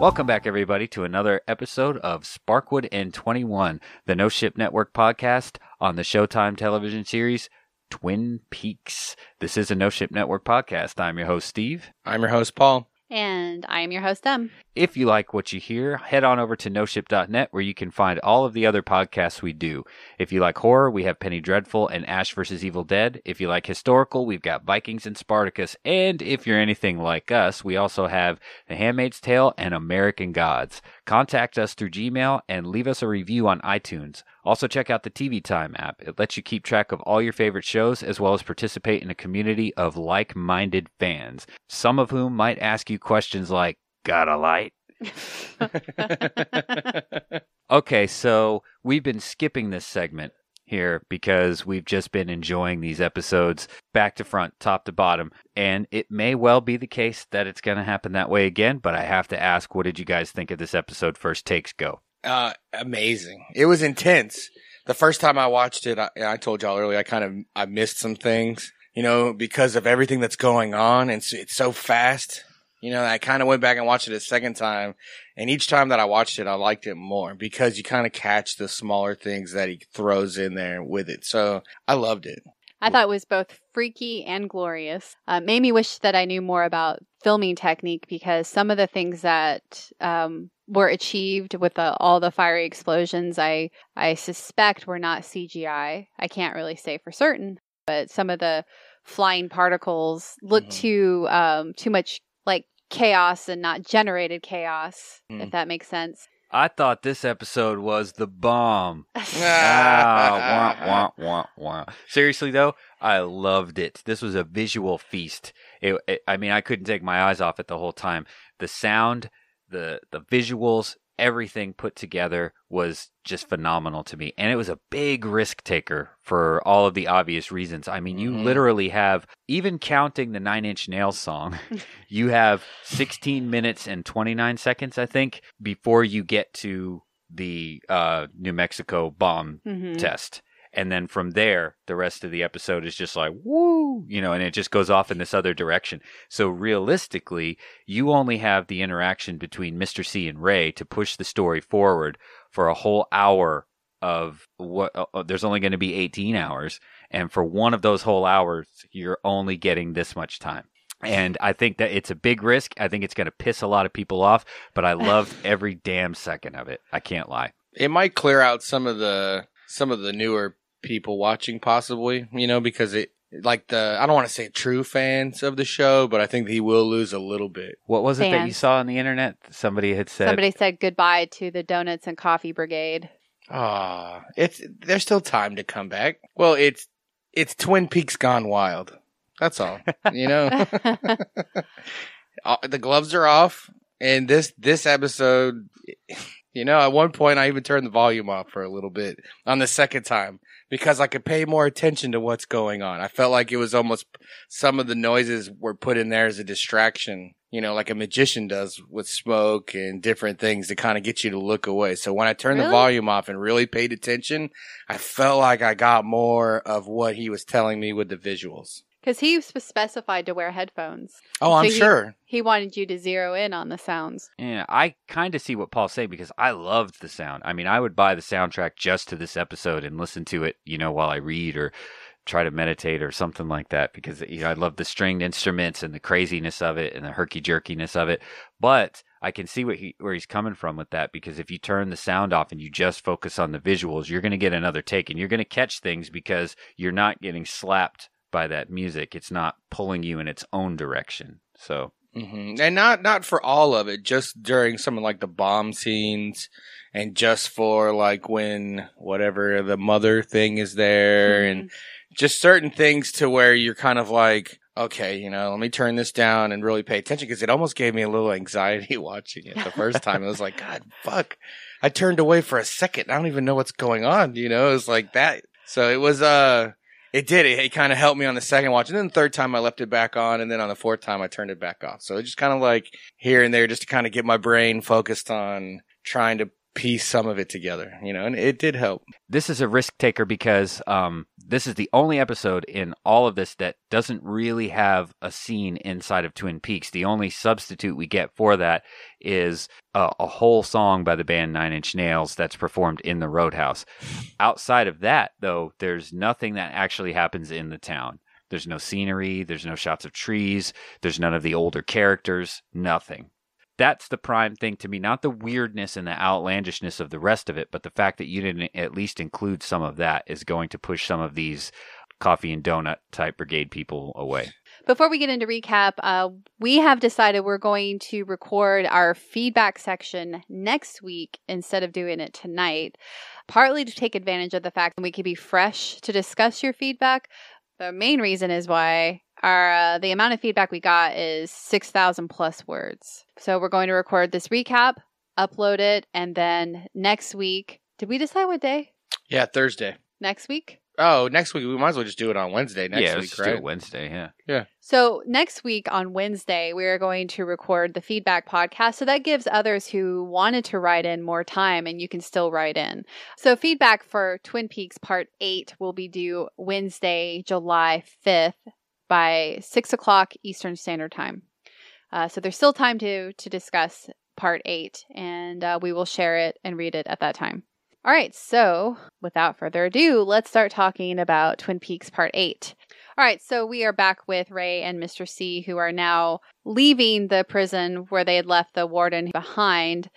Welcome back, everybody, to another episode of Sparkwood and 21, the No Ship Network podcast on the Showtime television series Twin Peaks. This is a No Ship Network podcast. I'm your host, Steve. I'm your host, Paul. And I am your host, Em. If you like what you hear, head on over to noship.net where you can find all of the other podcasts we do. If you like horror, we have Penny Dreadful and Ash vs. Evil Dead. If you like historical, we've got Vikings and Spartacus. And if you're anything like us, we also have The Handmaid's Tale and American Gods. Contact us through Gmail and leave us a review on iTunes. Also check out the TV Time app. It lets you keep track of all your favorite shows as well as participate in a community of like-minded fans, some of whom might ask you questions like, got a light? Okay, so we've been skipping this segment here because we've just been enjoying these episodes back to front, top to bottom, and it may well be the case that it's going to happen that way again, but I have to ask, what did you guys think of this episode? First takes, go. Amazing. It was intense. The first time I watched it, I told y'all earlier, I missed some things, because of everything that's going on, and it's so fast. I kind of went back and watched it a second time, and each time that I watched it, I liked it more because you kind of catch the smaller things that he throws in there with it. So I loved it. I thought it was both freaky and glorious. Made me wish that I knew more about filming technique because some of the things that were achieved with all the fiery explosions, I suspect were not CGI. I can't really say for certain, but some of the flying particles look too much like chaos and not generated chaos, if that makes sense. I thought this episode was the bomb. Seriously, though, I loved it. This was a visual feast. I couldn't take my eyes off it the whole time. The sound, the visuals, everything put together was just phenomenal to me. And it was a big risk taker for all of the obvious reasons. You literally have, even counting the 9 Inch Nails song, you have 16 minutes and 29 seconds, I think, before you get to the New Mexico bomb test. And then from there, the rest of the episode is just like, woo, and it just goes off in this other direction. So realistically, you only have the interaction between Mr. C and Ray to push the story forward for a whole hour of what there's only going to be 18 hours. And for one of those whole hours, you're only getting this much time. And I think that it's a big risk. I think it's going to piss a lot of people off, but I loved every damn second of it. I can't lie. It might clear out some of the newer people watching, possibly, because I don't want to say true fans of the show, but I think he will lose a little bit. What was it that you saw on the internet? Somebody said goodbye to the Donuts and Coffee Brigade. There's still time to come back. Well, it's Twin Peaks gone wild. That's all. The gloves are off, and this episode, at one point I even turned the volume off for a little bit on the second time because I could pay more attention to what's going on. I felt like it was almost some of the noises were put in there as a distraction, like a magician does with smoke and different things to kind of get you to look away. So when I turned the volume off and really paid attention, I felt like I got more of what he was telling me with the visuals. Because he specified to wear headphones. Oh, I'm sure. He wanted you to zero in on the sounds. Yeah, I kind of see what Paul's saying because I loved the sound. I would buy the soundtrack just to this episode and listen to it, while I read or try to meditate or something like that because, I love the stringed instruments and the craziness of it and the herky-jerkiness of it. But I can see where he's coming from with that because if you turn the sound off and you just focus on the visuals, you're going to get another take and you're going to catch things because you're not getting slapped by that music. It's not pulling you in its own direction. So and not for all of it, just during some of like the bomb scenes and just for like when whatever the mother thing is there and just certain things to where you're kind of like, okay, let me turn this down and really pay attention because it almost gave me a little anxiety watching it the first time. It was like, God, fuck. I turned away for a second. I don't even know what's going on. It was like that. So it was, It kind of helped me on the second watch. And then the third time I left it back on. And then on the fourth time I turned it back off. So it just kind of like here and there just to kind of get my brain focused on trying to piece some of it together, and it did help. This is a risk taker because this is the only episode in all of this that doesn't really have a scene inside of Twin Peaks. The only substitute we get for that is a whole song by the band Nine Inch Nails that's performed in the Roadhouse. Outside of that, though, there's nothing that actually happens in the town. There's no scenery, there's no shots of trees, there's none of the older characters, nothing. That's the prime thing to me, not the weirdness and the outlandishness of the rest of it, but the fact that you didn't at least include some of that is going to push some of these coffee and donut type brigade people away. Before we get into recap, we have decided we're going to record our feedback section next week instead of doing it tonight, partly to take advantage of the fact that we could be fresh to discuss your feedback. The main reason is why the amount of feedback we got is 6,000 plus words. So we're going to record this recap, upload it, and then next week, did we decide what day? Yeah, Thursday. Next week? Oh, next week. We might as well just do it on Wednesday next let's week, do right? it Wednesday, yeah. Yeah. So next week on Wednesday, we are going to record the feedback podcast. So that gives others who wanted to write in more time, and you can still write in. So feedback for Twin Peaks Part 8 will be due Wednesday, July 5th by 6 o'clock Eastern Standard Time. So there's still time to discuss Part 8, and we will share it and read it at that time. All right, so without further ado, let's start talking about Twin Peaks Part 8. All right, so we are back with Ray and Mr. C, who are now leaving the prison where they had left the warden behind.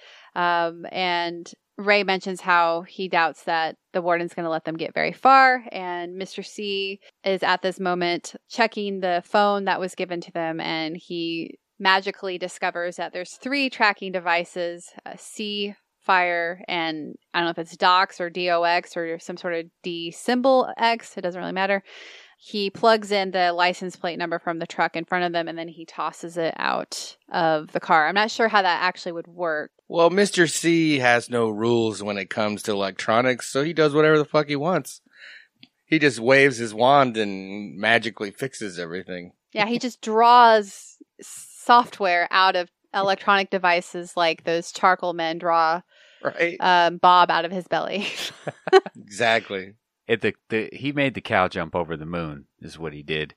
And Ray mentions how he doubts that the warden's going to let them get very far. And Mr. C is at this moment checking the phone that was given to them, and he magically discovers that there's 3 tracking devices, C, Fire, and I don't know if it's DOX or DOX or some sort of D symbol X. It doesn't really matter. He plugs in the license plate number from the truck in front of them, and then he tosses it out of the car. I'm not sure how that actually would work. Well, Mr. C has no rules when it comes to electronics, so he does whatever the fuck he wants. He just waves his wand and magically fixes everything. Yeah, he just draws software out of electronic devices like those charcoal men draw Right. Bob out of his belly. Exactly. He made the cow jump over the moon is what he did.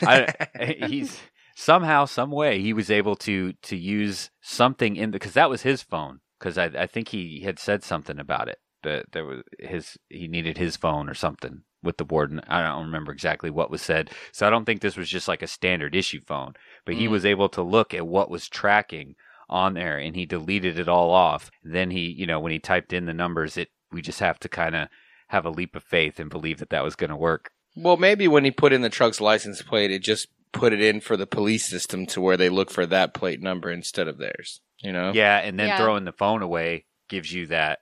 He's somehow, some way, he was able to use something because that was his phone. Because I think he had said something about it, that there was he needed his phone or something with the warden. I don't remember exactly what was said. So I don't think this was just like a standard issue phone, but he was able to look at what was tracking on there, and he deleted it all off. Then he, when he typed in the numbers, we just have to kind of have a leap of faith and believe that was going to work. Well, maybe when he put in the truck's license plate, it just put it in for the police system to where they look for that plate number instead of theirs, Yeah, and then throwing the phone away gives you that,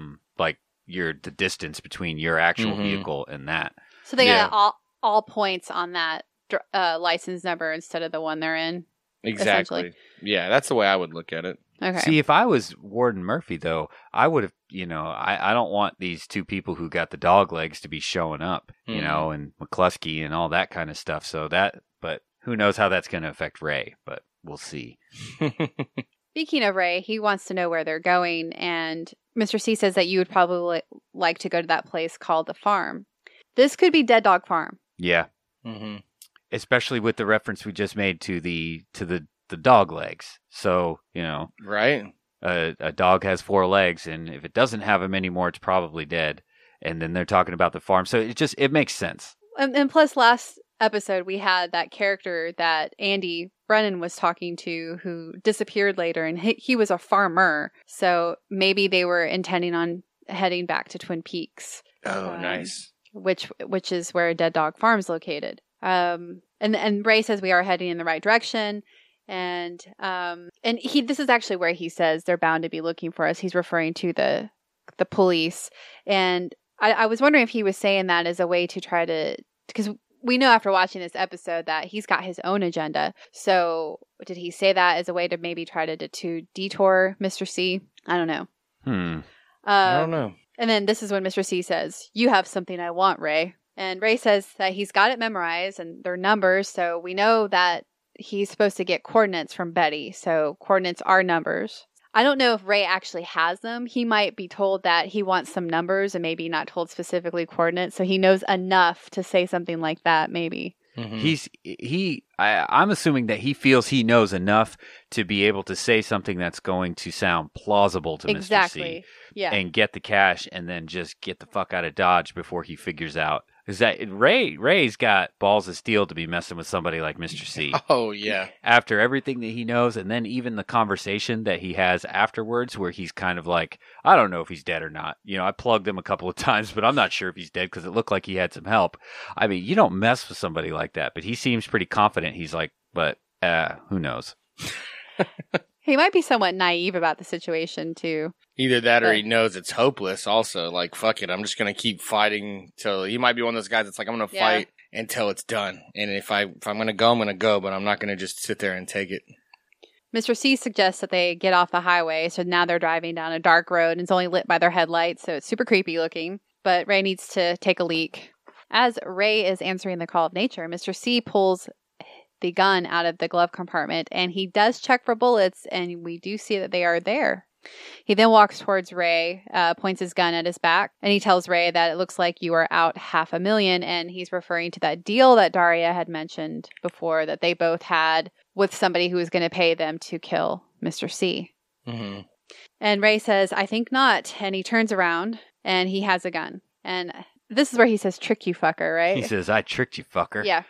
the distance between your actual vehicle and that. So they got all points on that license number instead of the one they're in. Exactly. Yeah, that's the way I would look at it. Okay. See, if I was Warden Murphy, though, I would have, I don't want these 2 people who got the dog legs to be showing up, and McCluskey and all that kind of stuff. So but who knows how that's going to affect Ray, but we'll see. Speaking of Ray, he wants to know where they're going, and Mr. C says that you would probably like to go to that place called the farm. This could be Dead Dog Farm. Yeah. Mm-hmm. Especially with the reference we just made to the dog legs. So, right. A dog has 4 legs, and if it doesn't have them anymore, it's probably dead. And then they're talking about the farm. So it makes sense. And plus last episode, we had that character that Andy Brennan was talking to who disappeared later, and he was a farmer. So maybe they were intending on heading back to Twin Peaks. Oh, nice. Which is where Dead Dog Farm is located. And Ray says we are heading in the right direction. And this is actually where he says they're bound to be looking for us. He's referring to the police. And I was wondering if he was saying that as a way to try to, because we know after watching this episode that he's got his own agenda. So did he say that as a way to maybe try to detour Mr. C? I don't know. I don't know. And then this is when Mr. C says, "You have something I want, Ray." And Ray says that he's got it memorized and they're numbers. So we know that he's supposed to get coordinates from Betty. So coordinates are numbers. I don't know if Ray actually has them. He might be told that he wants some numbers and maybe not told specifically coordinates. So he knows enough to say something like that, maybe. I'm assuming that he feels he knows enough to be able to say something that's going to sound plausible to Mr. C. Yeah. And get the cash and then just get the fuck out of Dodge before he figures out. Is that Ray's got balls of steel to be messing with somebody like Mr. C. Oh, yeah. After everything that he knows, and then even the conversation that he has afterwards where he's kind of like, I don't know if he's dead or not. You know, I plugged him a couple of times, but I'm not sure if he's dead because it looked like he had some help. I mean, you don't mess with somebody like that, but he seems pretty confident. He's like, but who knows? He might be somewhat naive about the situation, too. Either that or he knows it's hopeless also. Like, fuck it, I'm just going to keep fighting till... He might be one of those guys that's like, I'm going to fight until it's done. And if I'm going to go, I'm going to go, but I'm not going to just sit there and take it. Mr. C suggests that they get off the highway, so now they're driving down a dark road, and it's only lit by their headlights, so it's super creepy looking. But Ray needs to take a leak. As Ray is answering the call of nature, Mr. C pulls the gun out of the glove compartment, and he does check for bullets, and we do see that they are there. He then walks towards Ray, points his gun at his back, and he tells Ray that it looks like you are out $500,000, and he's referring to that deal that Daria had mentioned before that they both had with somebody who was going to pay them to kill Mr. C. Mm-hmm. And Ray says, I think not, and he turns around, and he has a gun. And this is where he says, trick you fucker, right? He says, I tricked you fucker. Yeah.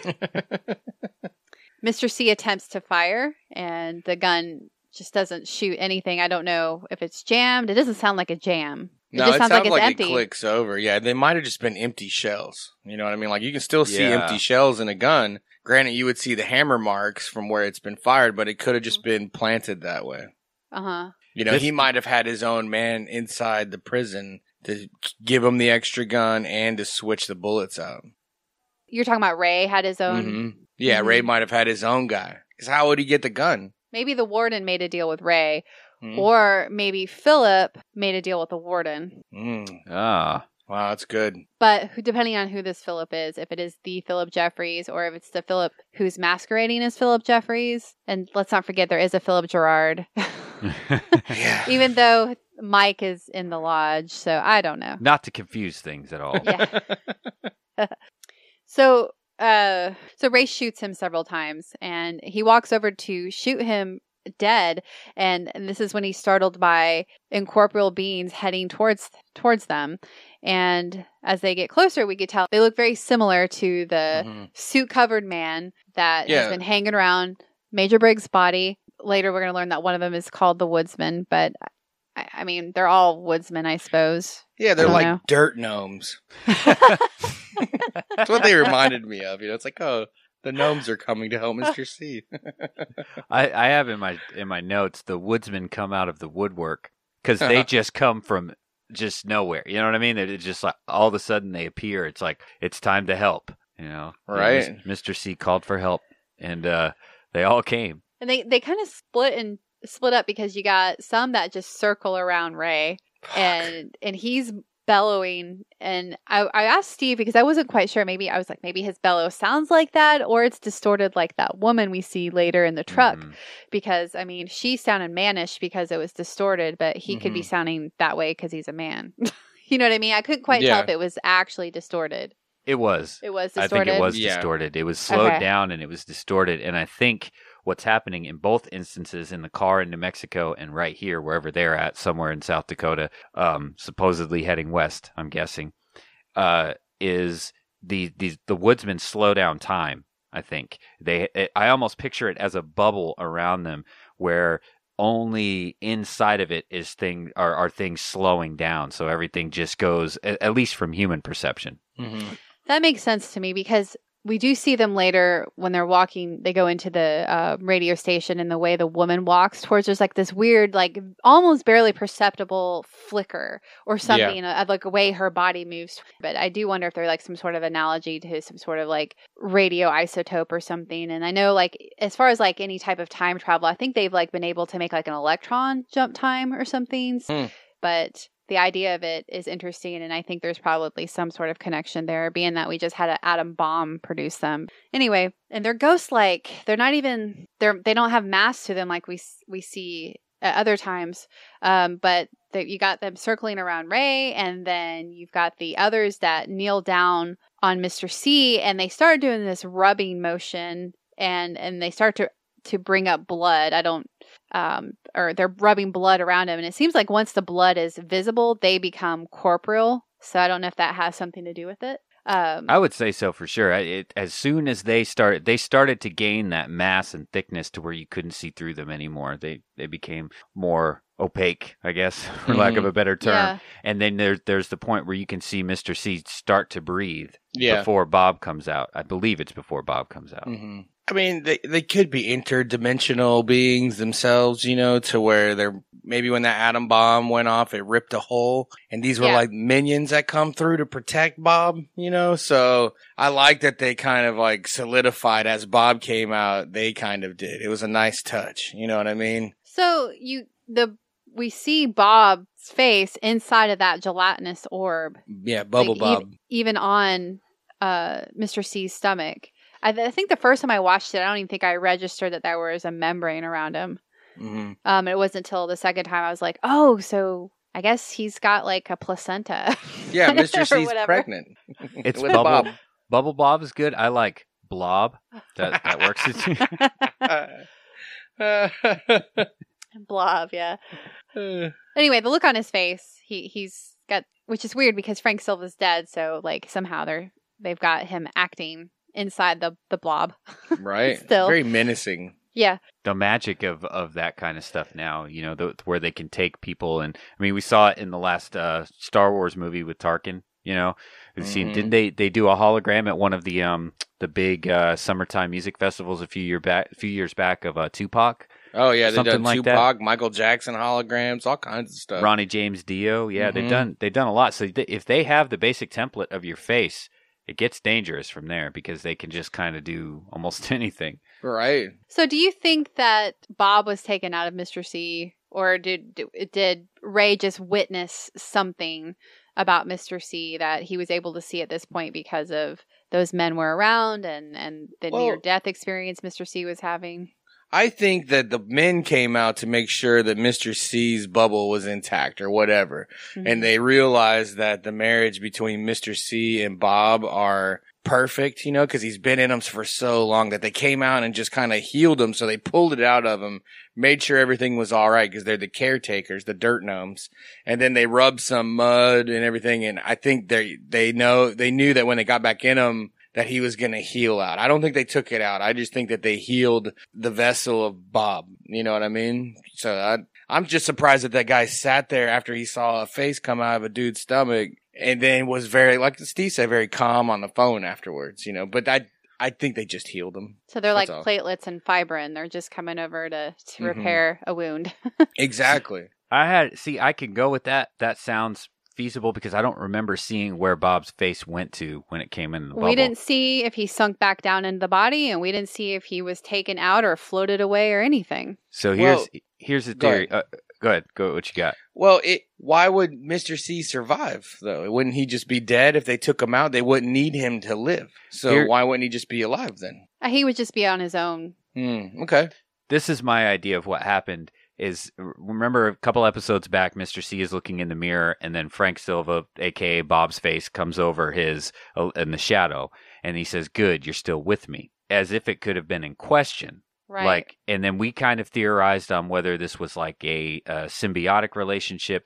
Mr. C attempts to fire, and the gun just doesn't shoot anything. I don't know if it's jammed. It doesn't sound like a jam. It No, just it sounds sounds like empty. it clicks over. Yeah, they might have just been empty shells. You know what I mean? Like, you can still see Yeah. empty shells in a gun. Granted, you would see the hammer marks from where it's been fired, but it could have just been planted that way. Uh-huh. You know, he might have had his own man inside the prison to give him the extra gun and to switch the bullets out. You're talking about Ray had his own... Mm-hmm. Yeah, Ray might have had his own guy. Because how would he get the gun? Maybe the warden made a deal with Ray, Mm. or maybe Philip made a deal with the warden. Ah. Wow, that's good. But depending on who this Philip is, if it is the Philip Jeffries or if it's the Philip who's masquerading as Philip Jeffries, and let's not forget there is a Philip Gerard, Yeah. even though Mike is in the lodge, so I don't know. Not to confuse things at all. Yeah. So Ray shoots him several times, and he walks over to shoot him dead, and this is when he's startled by incorporeal beings heading towards them. And as they get closer, we could tell they look very similar to the suit-covered man that has been hanging around Major Briggs' body. Later, we're going to learn that one of them is called the Woodsman, but I mean, they're all woodsmen, I suppose. Yeah, they're I like don't know. dirt gnomes. That's what they reminded me of. You know, it's like, oh, the gnomes are coming to help Mr. C. I have in my notes the woodsmen come out of the woodwork because they just come from just nowhere. You know what I mean? They're just like all of a sudden they appear. It's like it's time to help. You know, Right. Mr. C called for help, and they all came. And they kind of split up because you got some that just circle around Ray, and he's bellowing. And I asked Steve because I wasn't quite sure. Maybe I was like, maybe his bellow sounds like that, or it's distorted like that woman we see later in the truck. Mhm. Because I mean, she sounded mannish because it was distorted, but he could be sounding that way because he's a man. You know what I mean? I couldn't quite tell if it was actually distorted. It was. It was I distorted. think it was Yeah. distorted. It was slowed Okay. down and it was distorted. And I think what's happening in both instances, in the car in New Mexico and right here, wherever they're at, somewhere in South Dakota, supposedly heading west, I'm guessing, is the woodsmen slow down time. I think I almost picture it as a bubble around them where only inside of it is are things slowing down. So everything just goes, at least from human perception. Mm-hmm. That makes sense to me because we do see them later when they're walking. They go into the radio station, and the way the woman walks towards, there's like this weird, like almost barely perceptible flicker or something of like a way her body moves. But I do wonder if they're like some sort of analogy to some sort of like radio isotope or something. And I know like as far as like any type of time travel, I think they've like been able to make like an electron jump time or something. But the idea of it is interesting, and I think there's probably some sort of connection there, being that we just had an atom bomb produce them. Anyway, and they're ghost-like. They're not even, they don't have mass to them like we see at other times. But you got them circling around Ray, and then you've got the others that kneel down on Mr. C, and they start doing this rubbing motion, and they start to bring up blood. Or they're rubbing blood around him, and it seems like once the blood is visible, they become corporeal. So I don't know if that has something to do with it. I would say so for sure. As soon as they started to gain that mass and thickness to where you couldn't see through them anymore. They became more opaque, I guess, for lack of a better term. Yeah. And then there's the point where you can see Mr. C start to breathe Yeah. before Bob comes out. I believe it's before Bob comes out. Mm-hmm. I mean, they could be interdimensional beings themselves, to where they're maybe when that atom bomb went off, it ripped a hole, and these were like minions that come through to protect Bob, So I like that they kind of like solidified as Bob came out. They kind of did. It was a nice touch. You know what I mean? So we see Bob's face inside of that gelatinous orb. Yeah, Bubble Bob. Even on Mr. C's stomach. I think the first time I watched it, I don't even think I registered that there was a membrane around him. Mm-hmm. It wasn't until the second time I was like, oh, so I guess he's got like a placenta. Yeah, Mr. C's pregnant. It's with Bubble Bob. Bubble Bob is good. I like Blob. That works. Blob, yeah. Anyway, the look on his face, he's got, which is weird because Frank Silva's dead, so like somehow they've got him acting inside the blob. Right. Still. Very menacing. Yeah. The magic of that kind of stuff now, where they can take people. And I mean, we saw it in the last Star Wars movie with Tarkin, we've seen, didn't they do a hologram at one of the big summertime music festivals a few years back of Tupac? Oh yeah, they've Something done like Tupac, that. Michael Jackson holograms, all kinds of stuff. Ronnie James Dio. Yeah, they've done a lot. So if they have the basic template of your face, it gets dangerous from there because they can just kind of do almost anything. Right. So do you think that Bob was taken out of Mr. C, or did Ray just witness something about Mr. C that he was able to see at this point because of those men were around and the near-death experience Mr. C was having? I think that the men came out to make sure that Mr. C's bubble was intact or whatever. Mm-hmm. And they realized that the marriage between Mr. C and Bob are perfect, because he's been in them for so long that they came out and just kind of healed him. So they pulled it out of him, made sure everything was all right because they're the caretakers, the dirt gnomes. And then they rubbed some mud and everything. And I think they knew that when they got back in him, that he was going to heal out. I don't think they took it out. I just think that they healed the vessel of Bob. You know what I mean? So I'm just surprised that guy sat there after he saw a face come out of a dude's stomach and then was very, like Steve said, very calm on the phone afterwards, But I think they just healed him. So they're like platelets and fibrin. They're just coming over to repair a wound. Exactly. I can go with that. That sounds feasible because I don't remember seeing where Bob's face went to when it came in the bubble. We didn't see if he sunk back down into the body, and we didn't see if he was taken out or floated away or anything. So here's the theory. Go ahead. Go. What you got? Well, why would Mr. C survive though? Wouldn't he just be dead if they took him out? They wouldn't need him to live. So why wouldn't he just be alive then? He would just be on his own. Okay. This is my idea of what happened. Remember a couple episodes back, Mr. C is looking in the mirror, and then Frank Silva, a.k.a. Bob's face, comes over his in the shadow, and he says, "Good, you're still with me," as if it could have been in question. Right. And then we kind of theorized on whether this was like a symbiotic relationship,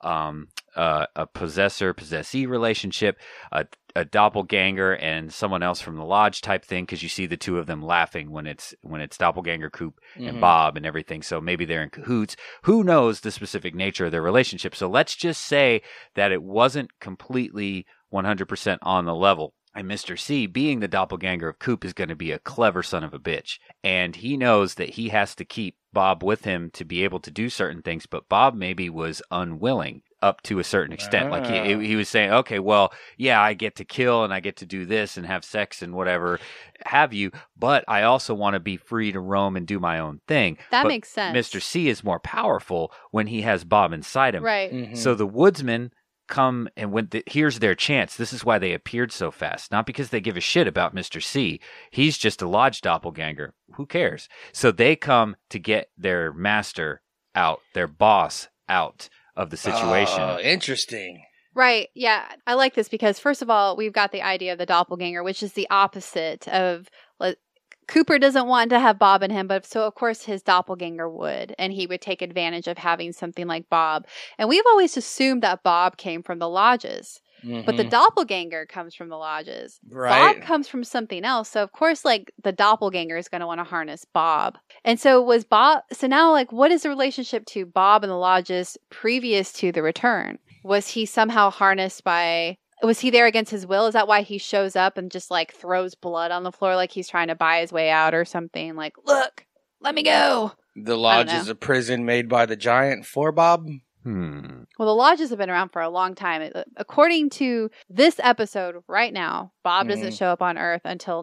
a possessor-possessee relationship, a doppelganger and someone else from the lodge type thing, because you see the two of them laughing when it's doppelganger Coop and Bob and everything. So maybe they're in cahoots. Who knows the specific nature of their relationship? So let's just say that it wasn't completely 100% on the level. And Mr. C, being the doppelganger of Coop, is going to be a clever son of a bitch. And he knows that he has to keep Bob with him to be able to do certain things, but Bob maybe was unwilling up to a certain extent. Like he was saying, okay, well, yeah, I get to kill and I get to do this and have sex and whatever have you, but I also want to be free to roam and do my own thing. That makes sense. Mr. C is more powerful when he has Bob inside him. Right. Mm-hmm. So the woodsmen come and here's their chance. This is why they appeared so fast. Not because they give a shit about Mr. C. He's just a lodge doppelganger. Who cares? So they come to get their master out, their boss out of the situation. Oh, interesting. Right. Yeah. I like this because, first of all, we've got the idea of the doppelganger, which is the opposite of Cooper doesn't want to have Bob and him, but so of course his doppelganger would, and he would take advantage of having something like Bob. And we've always assumed that Bob came from the lodges, but the doppelganger comes from the lodges. Right. Bob comes from something else. So of course, like, the doppelganger is going to want to harness Bob. And so was Bob. So now, like, what is the relationship to Bob and the lodges previous to the return? Was he somehow harnessed by... Was he there against his will? Is that why he shows up and just, like, throws blood on the floor like he's trying to buy his way out or something? Like, look, let me go. The lodge is a prison made by the giant for Bob? Hmm. Well, the lodges have been around for a long time. According to this episode right now, Bob doesn't show up on Earth until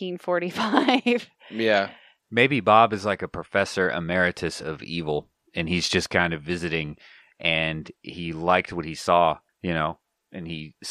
1945. Yeah. Maybe Bob is like a professor emeritus of evil, and he's just kind of visiting, and he liked what he saw, you know? And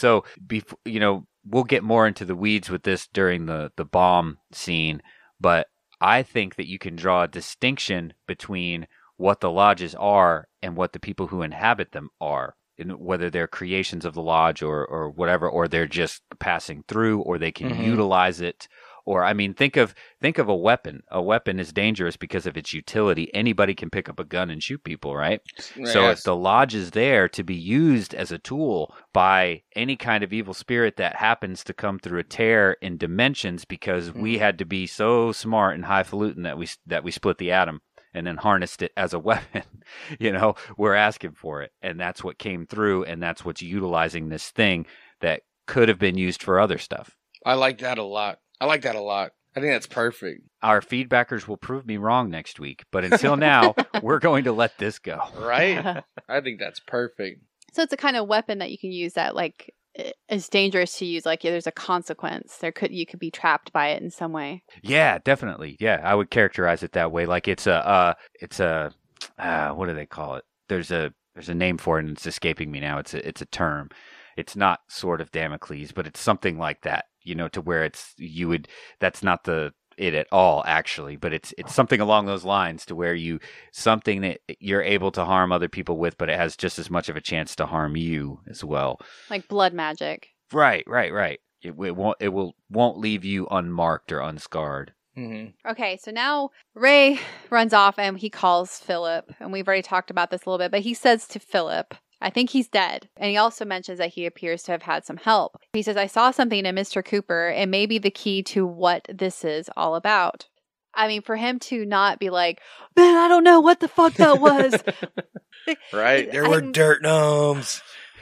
we'll get more into the weeds with this during the bomb scene, but I think that you can draw a distinction between what the lodges are and what the people who inhabit them are, and whether they're creations of the lodge or whatever, or they're just passing through, or they can utilize it. Or, I mean, think of a weapon. A weapon is dangerous because of its utility. Anybody can pick up a gun and shoot people, right? Yes. So if the lodge is there to be used as a tool by any kind of evil spirit that happens to come through a tear in dimensions, because we had to be so smart and highfalutin that we split the atom and then harnessed it as a weapon, we're asking for it. And that's what came through, and that's what's utilizing this thing that could have been used for other stuff. I like that a lot. I think that's perfect. Our feedbackers will prove me wrong next week, but until now, we're going to let this go. Right? I think that's perfect. So it's a kind of weapon that you can use that, like, is dangerous to use. Like, there's a consequence. You could be trapped by it in some way. Yeah, definitely. Yeah, I would characterize it that way. Like it's a what do they call it? There's a name for it, and it's escaping me now. It's a term. It's not Sword of Damocles, but it's something like that. To where that's not it at all, actually, but it's something along those lines, to where something that you're able to harm other people with, but it has just as much of a chance to harm you as well. Like blood magic. Right. It won't leave you unmarked or unscarred. Mm-hmm. Okay, so now Ray runs off and he calls Philip, and we've already talked about this a little bit, but he says to Philip, I think he's dead. And he also mentions that he appears to have had some help. He says, I saw something in Mr. Cooper. It may be the key to what this is all about. I mean, for him to not be like, man, I don't know what the fuck that was. Right? There were dirt gnomes.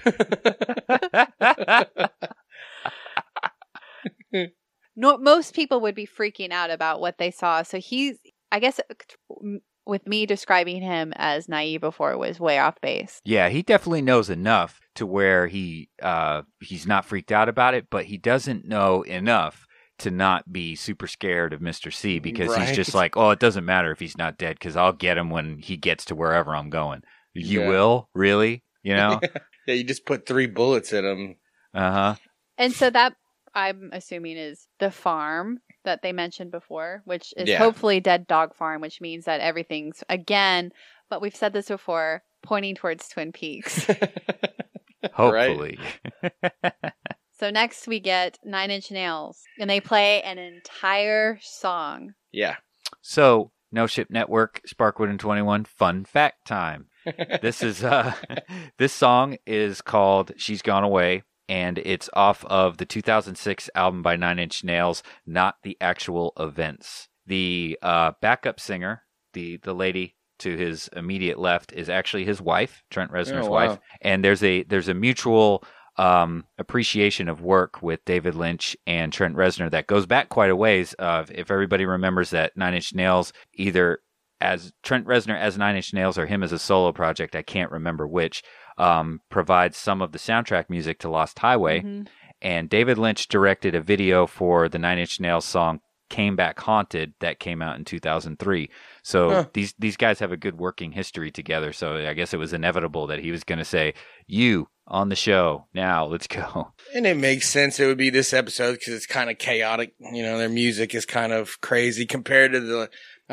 No, most people would be freaking out about what they saw. So I guess, with me describing him as naive before, was way off base. Yeah, he definitely knows enough to where he's not freaked out about it, but he doesn't know enough to not be super scared of Mr. C, because he's just like, oh, it doesn't matter if he's not dead, because I'll get him when he gets to wherever I'm going. You will? Really? Yeah, you just put 3 bullets in him. Uh-huh. And so that, I'm assuming, is the farm that they mentioned before, which is hopefully Dead Dog Farm, which means that everything's, again, but we've said this before, pointing towards Twin Peaks. Hopefully. So next we get 9 Inch Nails, and they play an entire song. Yeah. So, No Ship Network, Sparkwood and 21, fun fact time. This is this song is called She's Gone Away, and it's off of the 2006 album by 9 Inch Nails, Not the Actual Events. The backup singer, the lady to his immediate left, is actually his wife, Trent Reznor's wife. And there's a mutual appreciation of work with David Lynch and Trent Reznor that goes back quite a ways. If everybody remembers that 9 Inch Nails, either as Trent Reznor as 9 Inch Nails or him as a solo project, I can't remember which, provides some of the soundtrack music to Lost Highway. Mm-hmm. And David Lynch directed a video for the 9 Inch Nails song Came Back Haunted that came out in 2003. So these guys have a good working history together. So I guess it was inevitable that he was going to say, you on the show now, let's go. And it makes sense it would be this episode because it's kind of chaotic. Their music is kind of crazy compared to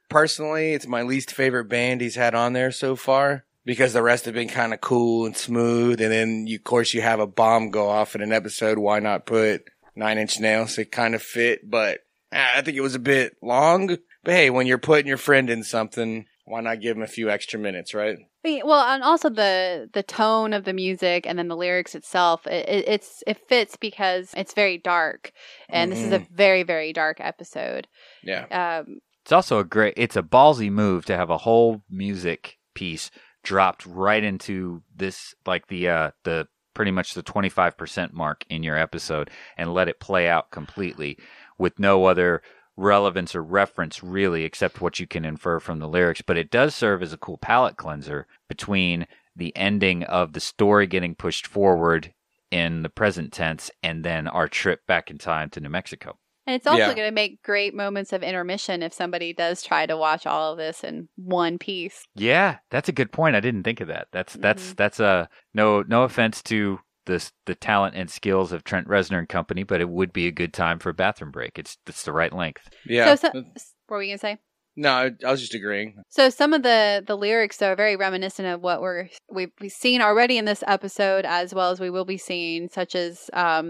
personally, it's my least favorite band he's had on there so far because the rest have been kind of cool and smooth. And then, of course, you have a bomb go off in an episode. Why not put Nine Inch Nails? It kind of fit, but I think it was a bit long. But hey, when you're putting your friend in something, why not give him a few extra minutes, right? Well, and also the tone of the music and then the lyrics itself, it fits because it's very dark, and this is a very, very dark episode. Yeah. It's also it's a ballsy move to have a whole music piece dropped right into this, like the pretty much the 25% mark in your episode, and let it play out completely with no other relevance or reference really except what you can infer from the lyrics. But it does serve as a cool palate cleanser between the ending of the story getting pushed forward in the present tense and then our trip back in time to New Mexico. And it's also going to make great moments of intermission if somebody does try to watch all of this in one piece. Yeah, that's a good point. I didn't think of that. That's no offense to the talent and skills of Trent Reznor and company, but it would be a good time for a bathroom break. It's the right length. Yeah. So what were you gonna say? No, I was just agreeing. So some of the lyrics are very reminiscent of what we've seen already in this episode, as well as we will be seeing, such as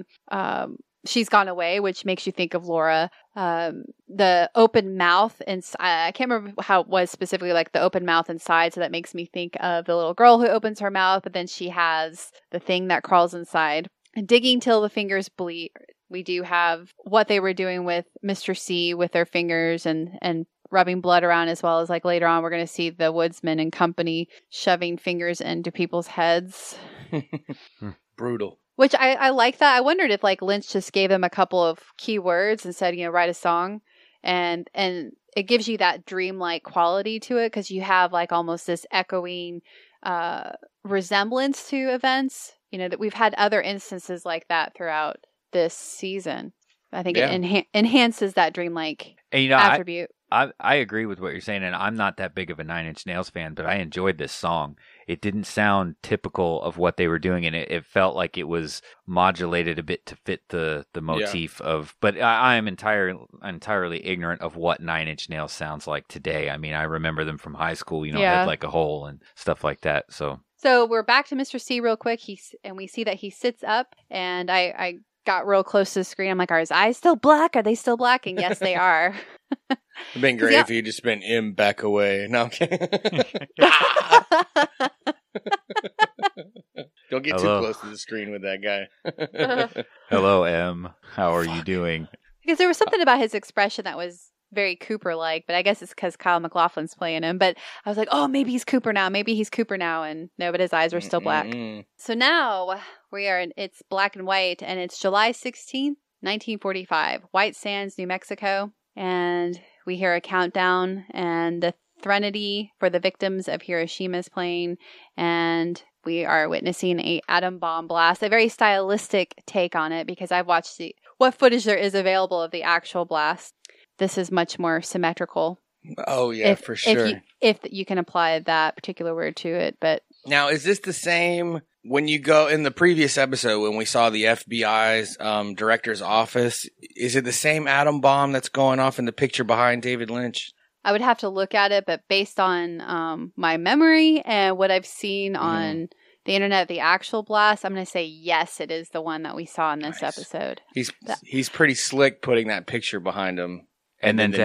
She's Gone Away, which makes you think of Laura. The open mouth, and I can't remember how it was specifically, like the open mouth inside, so that makes me think of the little girl who opens her mouth, but then she has the thing that crawls inside. And digging till the fingers bleed. We do have what they were doing with Mr. C with their fingers and rubbing blood around, as well as like later on we're going to see the woodsman and company shoving fingers into people's heads. Brutal. Which I like that. I wondered if like Lynch just gave them a couple of key words and said, write a song, and it gives you that dreamlike quality to it because you have like almost this echoing resemblance to events. That we've had other instances like that throughout this season. I think it enhances that dreamlike attribute. I agree with what you're saying, and I'm not that big of a Nine Inch Nails fan, but I enjoyed this song. It didn't sound typical of what they were doing, and it felt like it was modulated a bit to fit the motif of. But I am entirely ignorant of what Nine Inch Nails sounds like today. I mean, I remember them from high school. Head Like a Hole and stuff like that. So we're back to Mr. C real quick. And we see that he sits up, and I got real close to the screen. I'm like, are his eyes still black? Are they still black? And yes, they are. It'd been great if you just been M back away. No, I'm kidding. Don't get too close to the screen with that guy. Hello, M. How are you doing? Because there was something about his expression that was very Cooper-like, but I guess it's because Kyle MacLachlan's playing him. But I was like, oh, maybe he's Cooper now. And no, but his eyes were still black. So now it's black and white, and it's July 16th, 1945, White Sands, New Mexico. And we hear a countdown, and the Threnody for the victims of Hiroshima is playing, and we are witnessing a atom bomb blast, a very stylistic take on it, because I've watched what footage there is available of the actual blast. This is much more symmetrical. Oh, yeah, for sure. If you can apply that particular word to it. But now, is this the same when you go in the previous episode when we saw the FBI's director's office? Is it the same atom bomb that's going off in the picture behind David Lynch? I would have to look at it, but based on my memory and what I've seen on the internet, the actual blast, I'm going to say yes, it is the one that we saw in this episode. He's pretty slick putting that picture behind him. And then to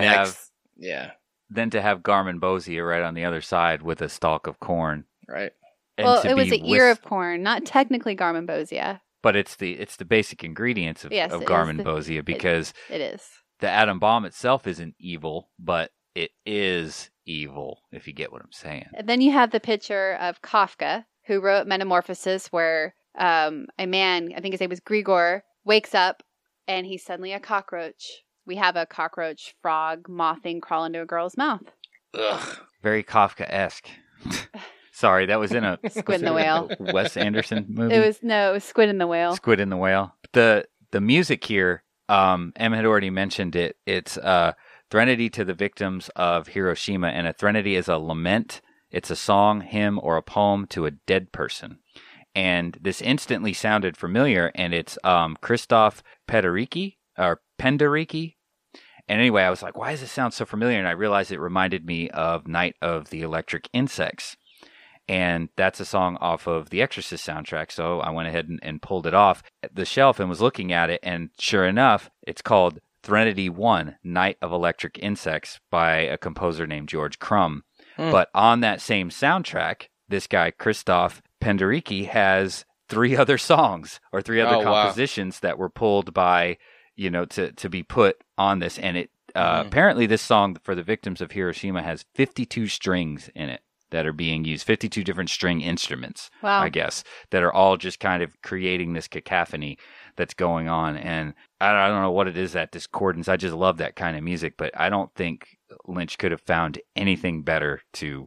have Garmin Bozier right on the other side with a stalk of corn. Right. Well, it was an ear of corn, not technically Garmin Bozier. But it's the basic ingredients of Garmin Bozier, because it is. The atom bomb itself isn't evil, but it is evil, if you get what I'm saying. And then you have the picture of Kafka, who wrote Metamorphosis, where a man, I think his name was Grigor, wakes up and he's suddenly a cockroach. We have a cockroach frog moth thing crawl into a girl's mouth. Ugh. Very Kafka-esque. Sorry, that was in a Squid and the Whale. Wes Anderson movie? It was Squid and the Whale. Squid and the Whale. The music here, Em had already mentioned it. It's Threnody to the victims of Hiroshima, and a threnody is a lament. It's a song, hymn, or a poem to a dead person. And this instantly sounded familiar, and it's Christoph Penderecki, And anyway, I was like, why does this sound so familiar? And I realized it reminded me of Night of the Electric Insects. And that's a song off of the Exorcist soundtrack. So I went ahead and pulled it off the shelf and was looking at it. And sure enough, it's called Threnody 1, Night of Electric Insects by a composer named George Crumb. But on that same soundtrack, this guy, Christoph Penderecki, has 3 other songs or 3 other compositions that were pulled by, to be put on this. And it apparently this song for the victims of Hiroshima has 52 strings in it that are being used, 52 different string instruments, I guess, that are all just kind of creating this cacophony that's going on. And I don't know what it is, that discordance. I just love that kind of music, but I don't think Lynch could have found anything better to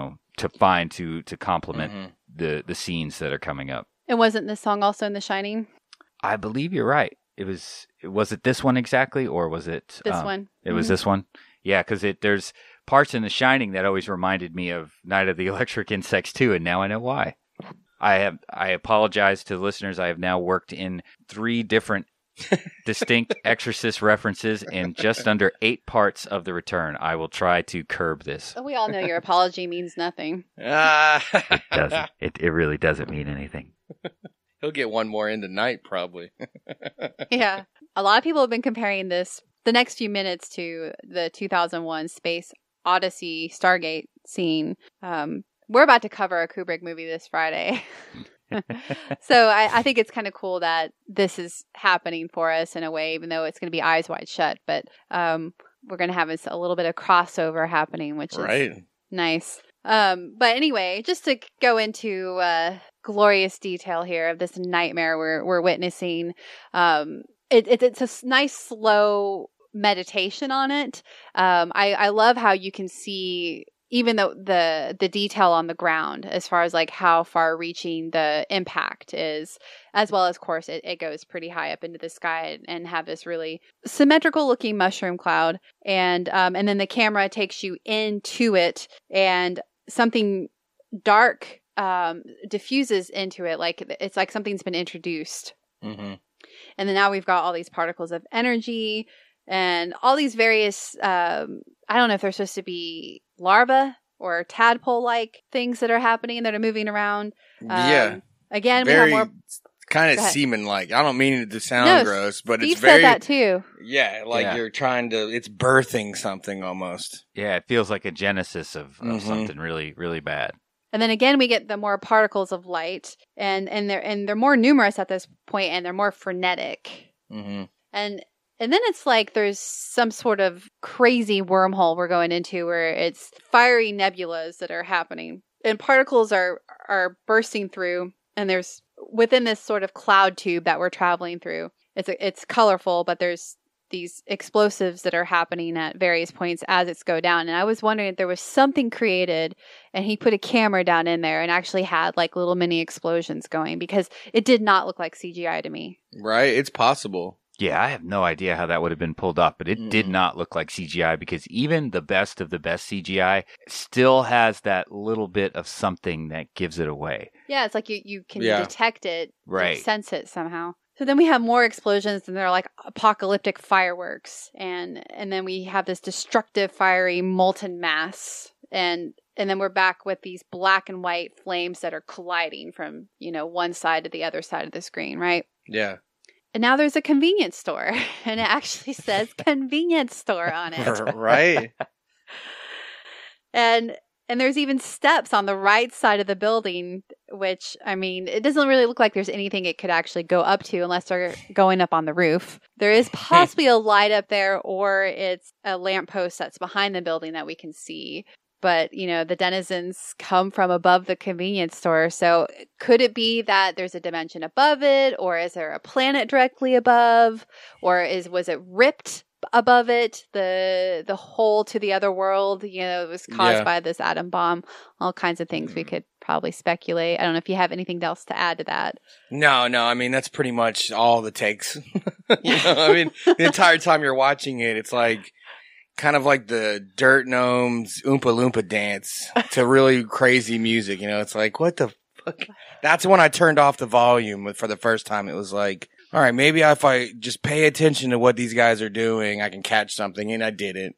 complement the scenes that are coming up. And wasn't this song also in The Shining? I believe you're right. Was it this one exactly, or was it this one? It was this one. Yeah, because there's parts in The Shining that always reminded me of Night of the Electric Insects too, and now I know why. I apologize to the listeners. I have now worked in 3 different distinct Exorcist references in just under 8 parts of The Return. I will try to curb this. We all know your apology means nothing. It doesn't. It really doesn't mean anything. He'll get one more in tonight, probably. Yeah. A lot of people have been comparing the next few minutes to the 2001 Space Odyssey Stargate scene. We're about to cover a Kubrick movie this Friday. So I think it's kind of cool that this is happening for us in a way, even though it's going to be eyes wide shut. But we're going to have a little bit of crossover happening, which is nice. But anyway, just to go into glorious detail here of this nightmare we're witnessing, it's a nice slow meditation on it. I love how you can see even though the detail on the ground as far as like how far reaching the impact is, as well as, of course, it goes pretty high up into the sky and have this really symmetrical looking mushroom cloud. And then the camera takes you into it and something dark diffuses into it. Like it's like something's been introduced. Mm-hmm. And then now we've got all these particles of energy and all these various, I don't know if they're supposed to be larvae or tadpole-like things that are happening that are moving around. Again, we have more kind of semen-like. I don't mean it to sound gross, but Steve it's very. Said that too. Yeah, you're trying to. It's birthing something almost. Yeah, it feels like a genesis of something really, really bad. And then again, we get the more particles of light, and they're more numerous at this point, and they're more frenetic. Mm-hmm. And then it's like there's some sort of crazy wormhole we're going into where it's fiery nebulas that are happening. And particles are bursting through. And there's within this sort of cloud tube that we're traveling through. It's colorful, but there's these explosives that are happening at various points as it's go down. And I was wondering if there was something created and he put a camera down in there and actually had like little mini explosions going, because it did not look like CGI to me. Right. It's possible. Yeah, I have no idea how that would have been pulled off, but it did not look like CGI, because even the best of the best CGI still has that little bit of something that gives it away. Yeah, it's like you can detect it, right? Sense it somehow. So then we have more explosions, and they're like apocalyptic fireworks, and then we have this destructive, fiery, molten mass, and then we're back with these black and white flames that are colliding from one side to the other side of the screen, right? Yeah. And now there's a convenience store, and it actually says convenience store on it. Right. And there's even steps on the right side of the building, which, I mean, it doesn't really look like there's anything it could actually go up to unless they're going up on the roof. There is possibly a light up there, or it's a lamppost that's behind the building that we can see. But, the denizens come from above the convenience store. So could it be that there's a dimension above it? Or is there a planet directly above? Or was it ripped above it? The hole to the other world, it was caused by this atom bomb. All kinds of things we could probably speculate. I don't know if you have anything else to add to that. No. I mean, that's pretty much all the takes. I mean, the entire time you're watching it, it's like, kind of like the Dirt Gnomes Oompa Loompa dance to really crazy music. It's like, what the fuck? That's when I turned off the volume for the first time. It was like, all right, maybe if I just pay attention to what these guys are doing, I can catch something. And I didn't.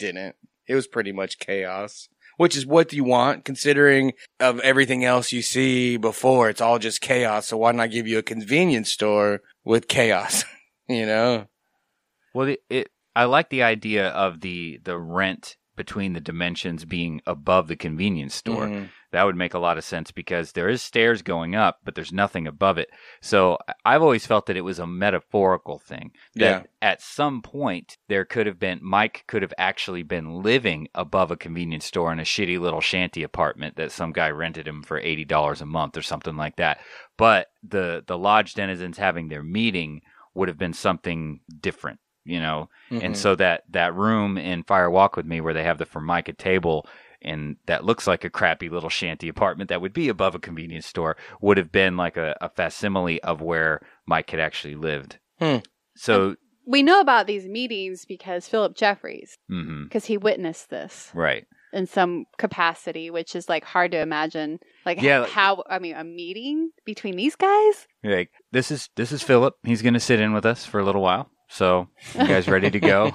It was pretty much chaos, which is what you want, considering of everything else you see before. It's all just chaos. So why not give you a convenience store with chaos? You know? Well, I like the idea of the rent between the dimensions being above the convenience store. Mm-hmm. That would make a lot of sense because there is stairs going up, but there's nothing above it. So I've always felt that it was a metaphorical thing. That at some point Mike could have actually been living above a convenience store in a shitty little shanty apartment that some guy rented him for $80 a month or something like that. But the lodge denizens having their meeting would have been something different. You know, and so that room in Fire Walk with Me where they have the Formica table and that looks like a crappy little shanty apartment that would be above a convenience store would have been like a facsimile of where Mike had actually lived. So we know about these meetings because Philip Jeffries, because he witnessed this. Right. In some capacity, which is like hard to imagine. Like a meeting between these guys? Like, this is Philip. He's going to sit in with us for a little while. So, you guys ready to go?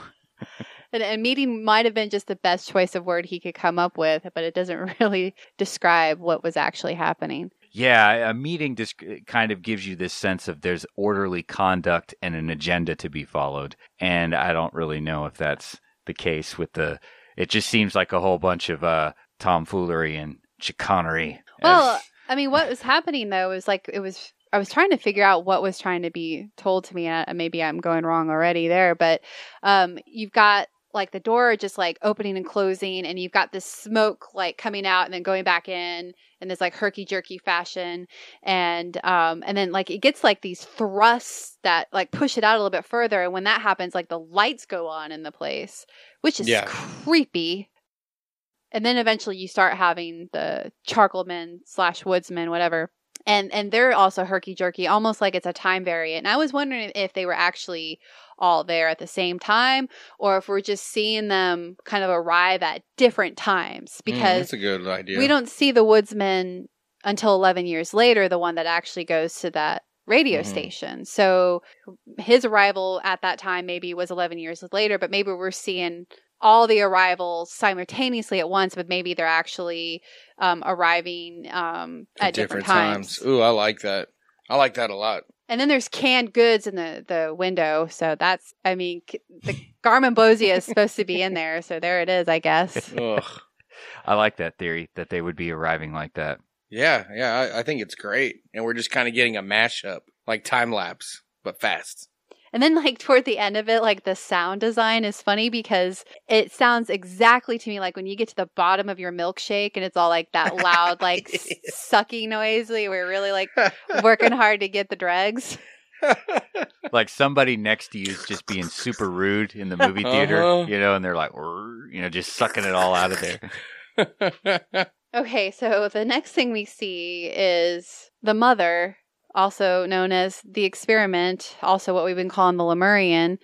And a meeting might have been just the best choice of word he could come up with, but it doesn't really describe what was actually happening. Yeah, a meeting just kind of gives you this sense of there's orderly conduct and an agenda to be followed. And I don't really know if that's the case with it just seems like a whole bunch of tomfoolery and chicanery. Well, I mean, what was happening, though, was like I was trying to figure out what was trying to be told to me. Maybe I'm going wrong already there, but you've got like the door just like opening and closing, and you've got this smoke like coming out and then going back in this like herky jerky fashion, and then like it gets like these thrusts that like push it out a little bit further, and when that happens, like the lights go on in the place, which is creepy. And then eventually you start having the charcoalmen / woodsmen, whatever. And they're also herky-jerky, almost like it's a time variant. And I was wondering if they were actually all there at the same time, or if we're just seeing them kind of arrive at different times. Because that's a good idea. We don't see the woodsman until 11 years later, the one that actually goes to that radio station. So his arrival at that time maybe was 11 years later, but maybe we're seeing all the arrivals simultaneously at once, but maybe they're actually arriving at different times. Ooh, I like that. I like that a lot. And then there's canned goods in the window. So that's, I mean, the Garmin Bozia is supposed to be in there. So there it is, I guess. Ugh. I like that theory that they would be arriving like that. Yeah, I think it's great. And we're just kind of getting a mashup, like time lapse, but fast. And then, like, toward the end of it, like, the sound design is funny because it sounds exactly to me like when you get to the bottom of your milkshake and it's all, like, that loud, like, sucky noise. We're really, like, working hard to get the dregs. Like somebody next to you is just being super rude in the movie theater, you know, and they're like, you know, just sucking it all out of there. Okay, so the next thing we see is the mother, also known as the experiment, also what we've been calling the Lemurian.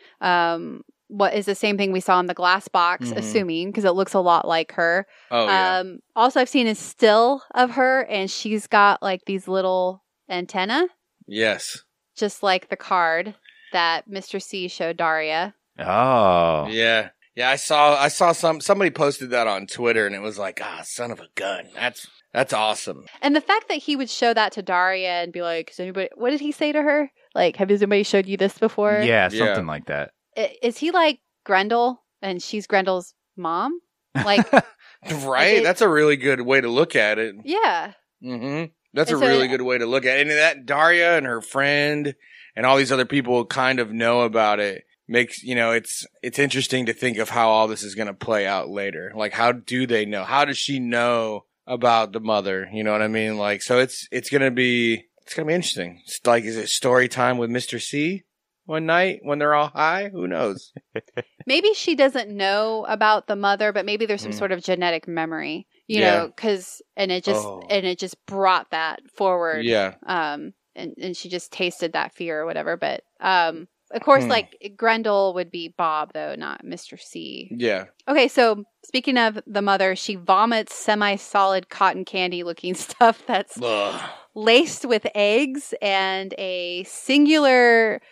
What is the same thing we saw in the glass box, assuming, because it looks a lot like her. Oh, yeah. Also, I've seen a still of her, and she's got like these little antennae. Yes. Just like the card that Mr. C showed Daria. Oh. Yeah. Yeah, I saw somebody posted that on Twitter, and it was like, son of a gun. That's awesome. And the fact that he would show that to Daria and be like, what did he say to her? Like, has anybody showed you this before? Yeah, something like that. Is he like Grendel and she's Grendel's mom? Like, right? That's a really good way to look at it. Yeah. Mm-hmm. That's a really good way to look at it. And that Daria and her friend and all these other people kind of know about it. Makes, you know, it's interesting to think of how all this is going to play out later. Like, how do they know? How does she know about the mother? You know what I mean? Like, so it's going to be interesting. It's like, is it story time with Mr. C one night when they're all high? Who knows? Maybe she doesn't know about the mother, but maybe there's some sort of genetic memory, you know, and it just brought that forward. Yeah. And she just tasted that fear or whatever. But, Of course, like Grendel would be Bob, though, not Mr. C. Yeah. Okay, so speaking of the mother, she vomits semi-solid cotton candy looking stuff that's Ugh. laced with eggs and a singular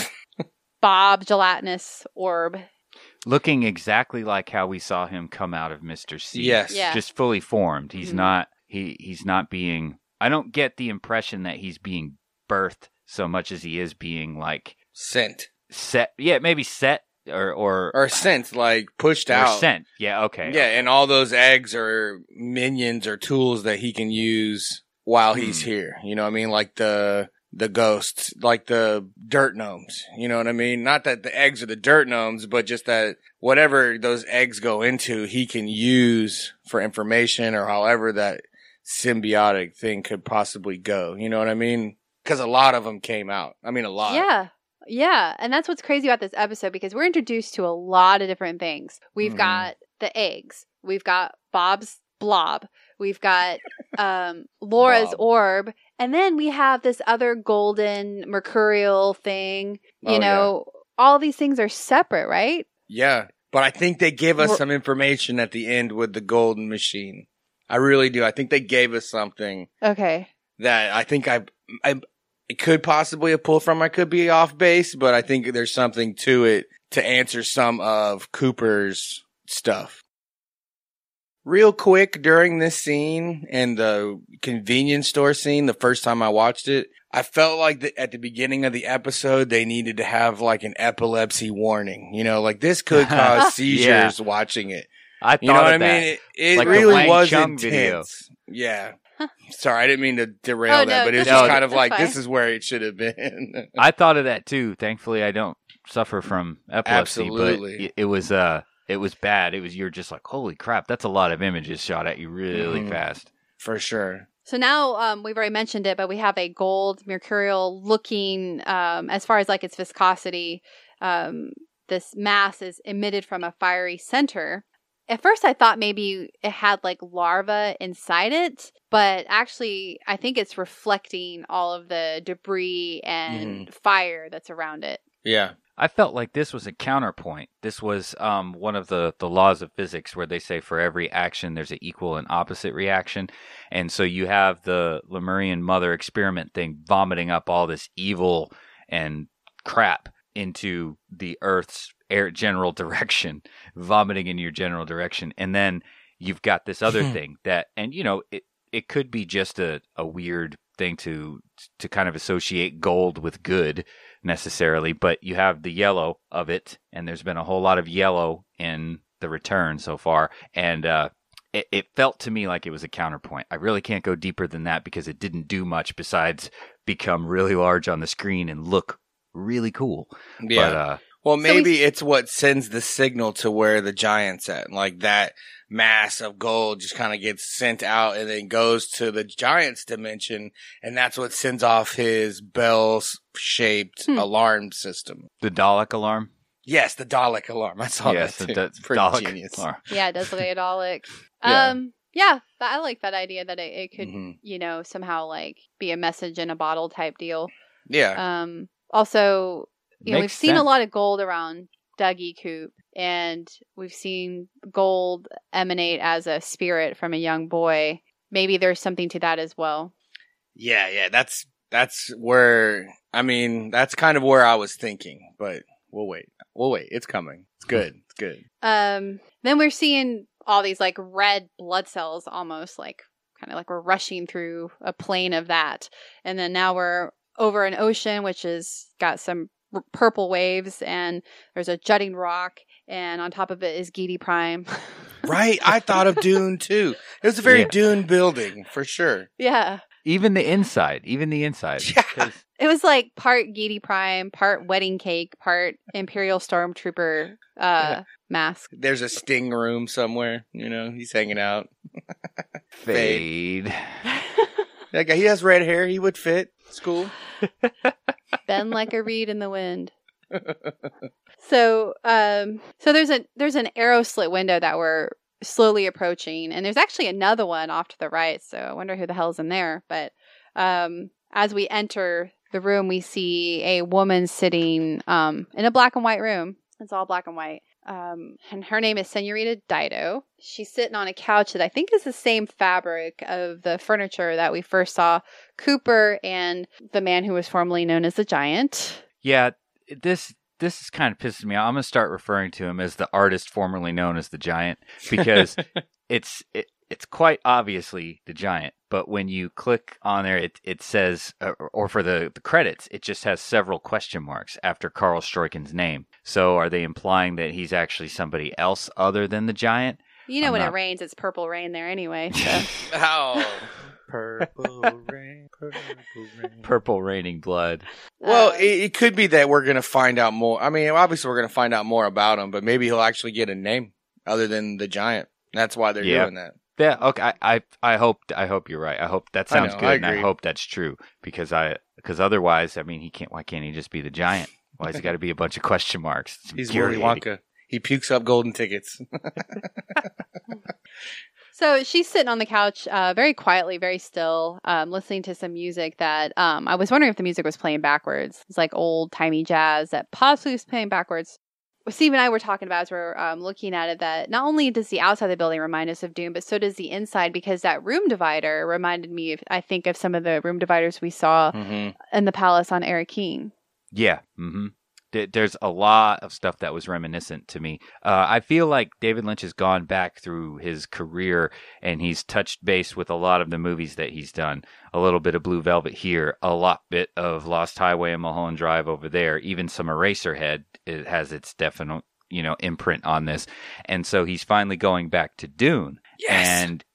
Bob gelatinous orb. Looking exactly like how we saw him come out of Mr. C. Yes. Yeah. Just fully formed. He's Mhm. not he's not being, I don't get the impression that he's being birthed so much as he is being like Sent. set. Yeah, maybe set or sent, like pushed or out. sent. Yeah, okay. Yeah, and all those eggs are minions or tools that he can use while he's here. You know what I mean? Like the ghosts, like the dirt gnomes. You know what I mean? Not that the eggs are the dirt gnomes, but just that whatever those eggs go into, he can use for information or however that symbiotic thing could possibly go. You know what I mean? Because a lot of them came out. I mean, a lot. Yeah. Yeah. And that's what's crazy about this episode because we're introduced to a lot of different things. We've Mhm. got the eggs. We've got Bob's blob. We've got Laura's Bob. orb. And then we have this other golden mercurial thing. You Oh, know, all these things are separate, right? Yeah, but I think they gave us We're- some information at the end with the golden machine. I really do. I think they gave us something Okay. that I think I it could possibly have pulled from. I could be off base, but I think there's something to it to answer some of Cooper's stuff. Real quick, during this scene and the convenience store scene, the first time I watched it, I felt like at the beginning of the episode, they needed to have like an epilepsy warning. You know, like this could cause seizures watching it. I thought You know what I of that. mean? It Like the really Wang was Chung intense. video. Yeah. Sorry, I didn't mean to derail Oh, that, no, but it was that's just fine. kind of That's like, fine. this is where it should have been. I thought of that too. Thankfully, I don't suffer from epilepsy, Absolutely. but it was bad. You're just like, holy crap, that's a lot of images shot at you really Mhm. fast. For sure. So now we've already mentioned it, but we have a gold mercurial looking, as far as like its viscosity, this mass is emitted from a fiery center. At first I thought maybe it had like larvae inside it, but actually I think it's reflecting all of the debris and fire that's around it. Yeah. I felt like this was a counterpoint. This was one of the laws of physics where they say for every action there's an equal and opposite reaction. And so you have the Lemurian mother experiment thing vomiting up all this evil and crap into the Earth's general direction, vomiting in your general direction. And then you've got this other thing that, and you know, it could be just a weird thing to kind of associate gold with good necessarily, but you have the yellow of it, and there's been a whole lot of yellow in the return so far, and it felt to me like it was a counterpoint. I really can't go deeper than that because it didn't do much besides become really large on the screen and look really cool. Yeah. But, well, maybe it's what sends the signal to where the giant's at. Like that mass of gold just kind of gets sent out and then goes to the giant's dimension. And that's what sends off his bell-shaped alarm system. the Dalek alarm? Yes, the Dalek alarm. I saw Yes, that the too. It's pretty Dalek genius. alarm. Yeah, it does look like a Dalek. Yeah. Yeah, I like that idea that it could, Mhm. you know, somehow like be a message in a bottle type deal. Yeah. Also, you know, we've Makes seen a sense. lot of gold around Dougie Coop, and we've seen gold emanate as a spirit from a young boy. Maybe there's something to that as well. Yeah. That's where, I mean, that's kind of where I was thinking, but we'll wait. It's coming. It's good. It's good. Then we're seeing all these like red blood cells, almost like kind of like we're rushing through a plane of that. And then now we're over an ocean, which has got some purple waves, and there's a jutting rock, and on top of it is Geety Prime. Right? I thought of Dune too. It was a very Yeah. Dune building, for sure. Yeah. Even the inside. Yeah. 'Cause It was like part Geety Prime, part wedding cake, part Imperial Stormtrooper mask. There's a sting room somewhere, you know, he's hanging out. Fade. That guy, he has red hair, he would fit. It's cool. Bend like a reed in the wind. So there's an arrow slit window that we're slowly approaching, and there's actually another one off to the right. So I wonder who the hell's in there. But as we enter the room, we see a woman sitting in a black and white room. It's all black and white. And her name is Senorita Dido. She's sitting on a couch that I think is the same fabric of the furniture that we first saw Cooper and the man who was formerly known as the Giant. Yeah, this is kind of pissing me off. I'm going to start referring to him as the artist formerly known as the Giant because it's quite obviously the Giant. But when you click on there, it says, or for the credits, it just has several question marks after Carl Struyken's name. So are they implying that he's actually somebody else other than the Giant? You know, when it rains, it's purple rain there anyway. So. Oh. Purple rain, purple raining blood. Well, it could be that we're going to find out more. I mean, obviously we're going to find out more about him, but maybe he'll actually get a name other than the Giant. That's why they're doing that. Yeah, okay. I hope you're right. I hope that sounds good, and I hope that's true because otherwise, I mean, why can't he just be the Giant? Why has he got to be a bunch of question marks? He's Willy Wonka. He pukes up golden tickets. So she's sitting on the couch very quietly, very still, listening to some music that I was wondering if the music was playing backwards. It's like old-timey jazz that possibly was playing backwards. Steve and I were talking about as we're looking at it that not only does the outside of the building remind us of Dune, but so does the inside because that room divider reminded me of, I think, of some of the room dividers we saw in the palace on Arrakeen. Yeah. Mm-hmm. There's a lot of stuff that was reminiscent to me. I feel like David Lynch has gone back through his career and he's touched base with a lot of the movies that he's done. A little bit of Blue Velvet here, a bit of Lost Highway and Mulholland Drive over there. Even some Eraserhead, it has its definite, imprint on this. And so he's finally going back to Dune. Yes. And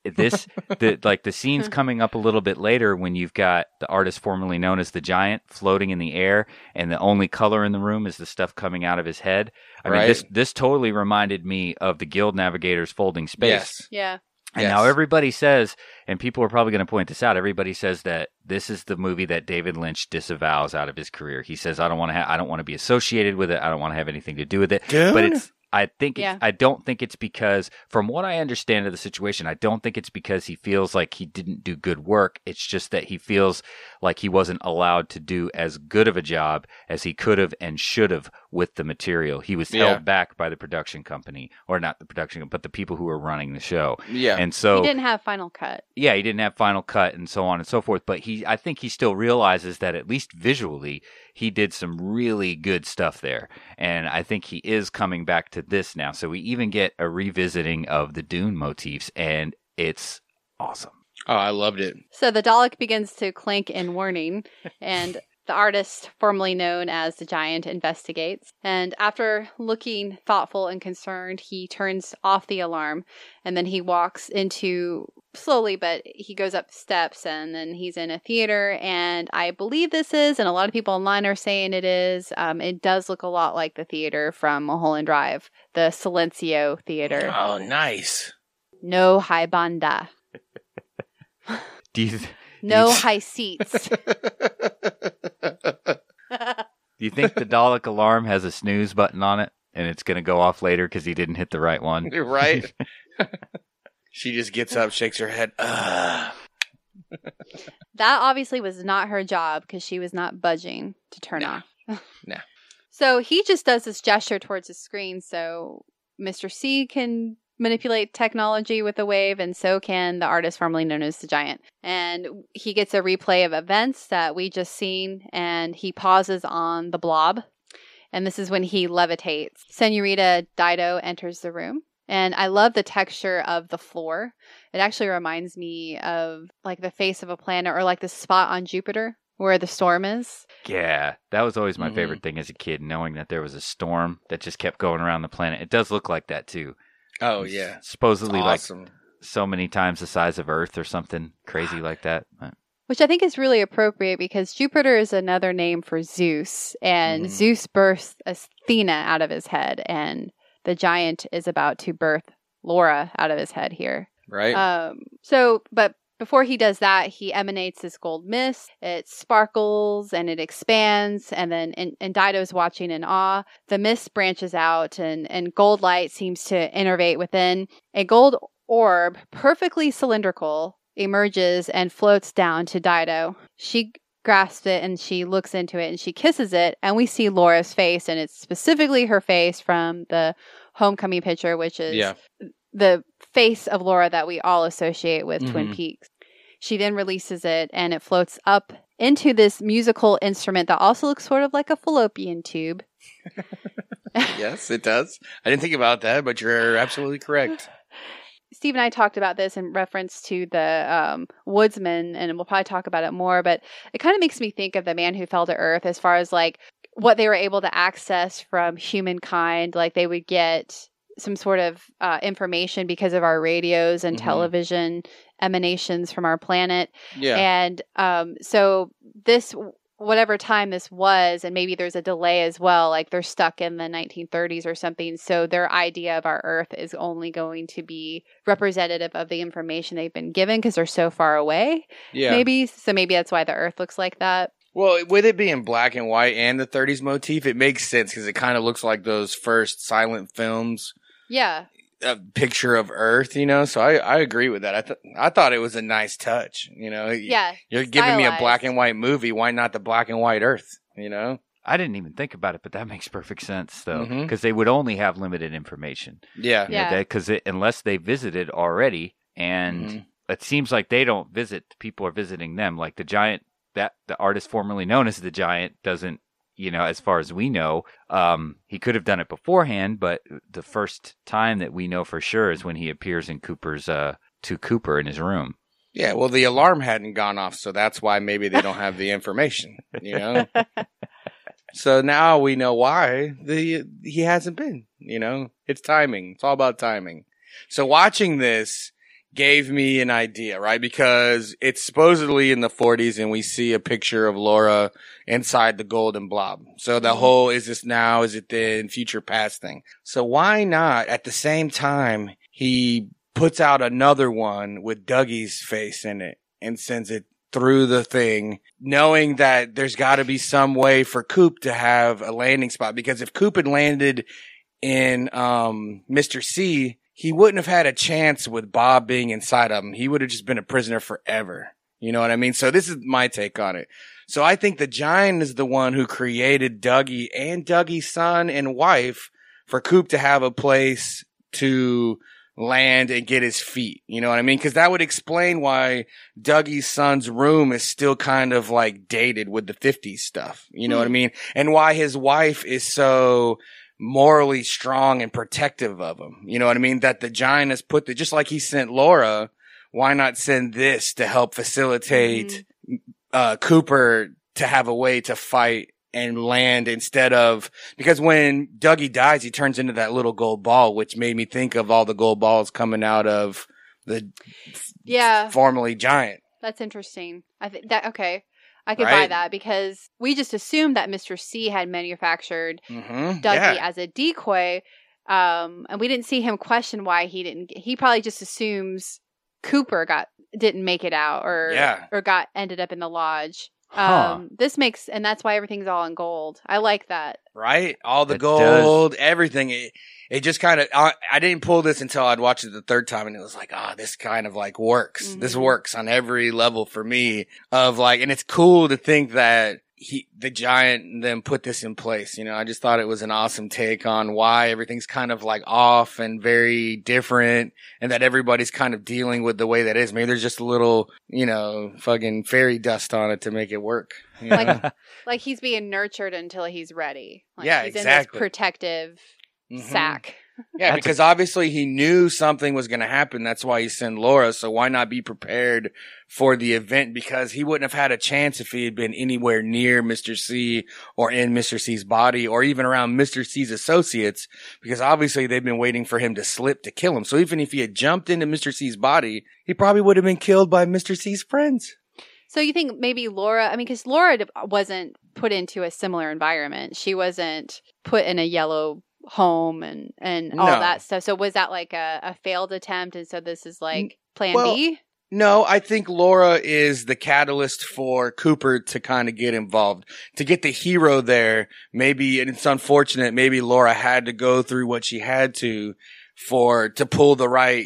the scenes coming up a little bit later when you've got the artist formerly known as the Giant floating in the air and the only color in the room is the stuff coming out of his head. I mean, this totally reminded me of the Guild Navigator's Folding Space. Yes. Yeah. And now everybody says, and people are probably going to point this out, everybody says that this is the movie that David Lynch disavows out of his career. He says, I don't want to be associated with it. I don't want to have anything to do with it. Dune? But I don't think it's because, from what I understand of the situation, I don't think it's because he feels like he didn't do good work. It's just that he feels like he wasn't allowed to do as good of a job as he could have and should have with the material. He was held back by the production company, or not the production, but the people who were running the show. Yeah. And so he didn't have final cut. Yeah, he didn't have final cut and so on and so forth. But I think he still realizes that at least visually, he did some really good stuff there. And I think he is coming back to this now. So we even get a revisiting of the Dune motifs, and it's awesome. Oh, I loved it. So the Dalek begins to clink in warning, and the artist formerly known as the Giant investigates. And after looking thoughtful and concerned, he turns off the alarm, and then he walks into, slowly, but he goes up steps, and then he's in a theater, and I believe this is, and a lot of people online are saying it is, it does look a lot like the theater from Mulholland Drive, the Silencio Theater. Oh, nice. No high banda. No high seats. Do you think the Dalek alarm has a snooze button on it and it's going to go off later because he didn't hit the right one? Right? She just gets up, shakes her head. That obviously was not her job because she was not budging to turn off. No. So he just does this gesture towards the screen so Mr. C can manipulate technology with a wave, and so can the artist formerly known as the Giant. And he gets a replay of events that we just seen, and he pauses on the blob. And this is when he levitates. Senorita Dido enters the room. And I love the texture of the floor. It actually reminds me of like the face of a planet or like the spot on Jupiter where the storm is. Yeah, that was always my favorite thing as a kid, knowing that there was a storm that just kept going around the planet. It does look like that too. Oh, yeah. Supposedly awesome. Like so many times the size of Earth or something crazy like that. But. Which I think is really appropriate because Jupiter is another name for Zeus. And Zeus births Athena out of his head. And the Giant is about to birth Laura out of his head here. Right. But before he does that, he emanates this gold mist. It sparkles and it expands. And then, and Dido's watching in awe. The mist branches out and gold light seems to innervate within. A gold orb, perfectly cylindrical, emerges and floats down to Dido. She grasps it and she looks into it and she kisses it, and we see Laura's face, and it's specifically her face from the homecoming picture, which is the face of Laura that we all associate with Twin Peaks. She then releases it, and it floats up into this musical instrument that also looks sort of like a fallopian tube. Yes, it does. I didn't think about that, but you're absolutely correct. Steve and I talked about this in reference to the Woodsman, and we'll probably talk about it more, but it kind of makes me think of The Man Who Fell to Earth as far as like what they were able to access from humankind. Like they would get some sort of information because of our radios and television emanations from our planet. Yeah. And so this, whatever time this was, and maybe there's a delay as well, like they're stuck in the 1930s or something. So their idea of our Earth is only going to be representative of the information they've been given because they're so far away. Yeah. Maybe. So maybe that's why the Earth looks like that. Well, with it being black and white and the 30s motif, it makes sense because it kind of looks like those first silent films. Yeah. A picture of Earth, you know, so I agree with that. I thought it was a nice touch, you know. Yeah. You're giving me a black and white movie. Why not the black and white Earth, you know? I didn't even think about it, but that makes perfect sense, though, because they would only have limited information. Yeah. Yeah. Because unless they visited already, and it seems like they don't visit, people are visiting them. Like the Giant, that the artist formerly known as the Giant doesn't, you know, as far as we know, he could have done it beforehand, but the first time that we know for sure is when he appears in to Cooper in his room. Yeah, well, the alarm hadn't gone off, so that's why maybe they don't have the information, you know? So now we know why he hasn't been, you know? It's timing. It's all about timing. So watching this gave me an idea, right? Because it's supposedly in the 40s and we see a picture of Laura inside the golden blob. So the whole is this now, is it then, future past thing. So why not at the same time he puts out another one with Dougie's face in it and sends it through the thing, knowing that there's got to be some way for Coop to have a landing spot. Because if Coop had landed in Mr. C, he wouldn't have had a chance with Bob being inside of him. He would have just been a prisoner forever. You know what I mean? So this is my take on it. So I think the Giant is the one who created Dougie and Dougie's son and wife for Coop to have a place to land and get his feet. You know what I mean? Because that would explain why Dougie's son's room is still kind of like dated with the 50s stuff. You know what I mean? And why his wife is so morally strong and protective of him. You know what I mean? That the Giant has put just like he sent Laura, why not send this to help facilitate Cooper to have a way to fight and land instead of, because when Dougie dies, he turns into that little gold ball, which made me think of all the gold balls coming out of the formerly Giant. That's interesting. I think that, okay. I could buy that because we just assumed that Mr. C had manufactured Dougie as a decoy. And we didn't see him question why he didn't. He probably just assumes Cooper didn't make it out or ended up in the lodge. This makes, and that's why everything's all in gold. I like that. Right? All the gold, everything. It just kind of, I didn't pull this until I'd watched it the third time and it was like, this kind of like works. This works on every level for me of like, and it's cool to think that the Giant then put this in place. You know, I just thought it was an awesome take on why everything's kind of like off and very different and that everybody's kind of dealing with the way that is. Maybe there's just a little, you know, fucking fairy dust on it to make it work. You know? like he's being nurtured until he's ready. Like he's exactly. in this protective sack. Yeah, because obviously he knew something was going to happen. That's why he sent Laura. So why not be prepared for the event? Because he wouldn't have had a chance if he had been anywhere near Mr. C or in Mr. C's body or even around Mr. C's associates, because obviously they've been waiting for him to slip to kill him. So even if he had jumped into Mr. C's body, he probably would have been killed by Mr. C's friends. So you think maybe Laura, because Laura wasn't put into a similar environment. She wasn't put in a yellow home and all that stuff. So was that like a failed attempt? And so this is like plan B? No, I think Laura is the catalyst for Cooper to kind of get involved, to get the hero there. Maybe, and it's unfortunate, maybe Laura had to go through what she had to pull the right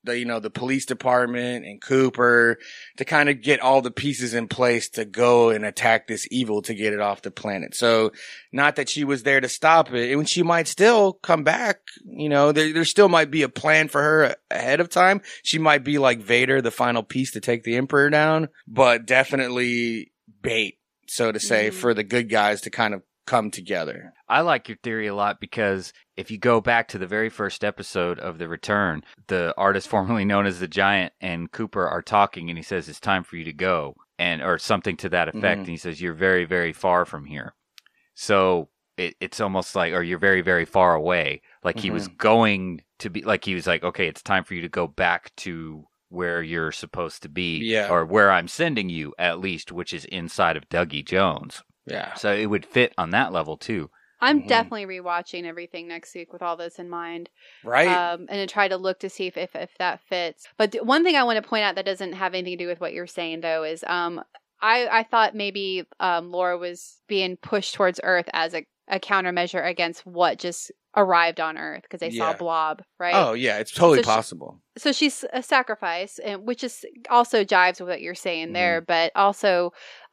the police department and Cooper to kind of get all the pieces in place to go and attack this evil to get it off the planet. So not that she was there to stop it, and she might still come back. There still might be a plan for her ahead of time. She might be like Vader, the final piece to take the Emperor down, but definitely bait, so to say, for the good guys to kind of come together. I like your theory a lot because if you go back to the very first episode of The Return, the artist formerly known as the Giant and Cooper are talking, and he says, "It's time for you to go," or something to that effect. And he says, "You're very, very far from here." So it's almost like, or you're very, very far away. Like he was going to be, like he was like, okay, it's time for you to go back to where you're supposed to be, or where I'm sending you at least, which is inside of Dougie Jones. Yeah. So it would fit on that level too. I'm definitely rewatching everything next week with all this in mind. Right. And to try to look to see if that fits. But one thing I want to point out that doesn't have anything to do with what you're saying, though, is I thought maybe Laura was being pushed towards Earth as a countermeasure against what just arrived on Earth because they saw Blob, right? Oh, yeah. It's totally possible. So she's a sacrifice, which is also jives with what you're saying there. But also,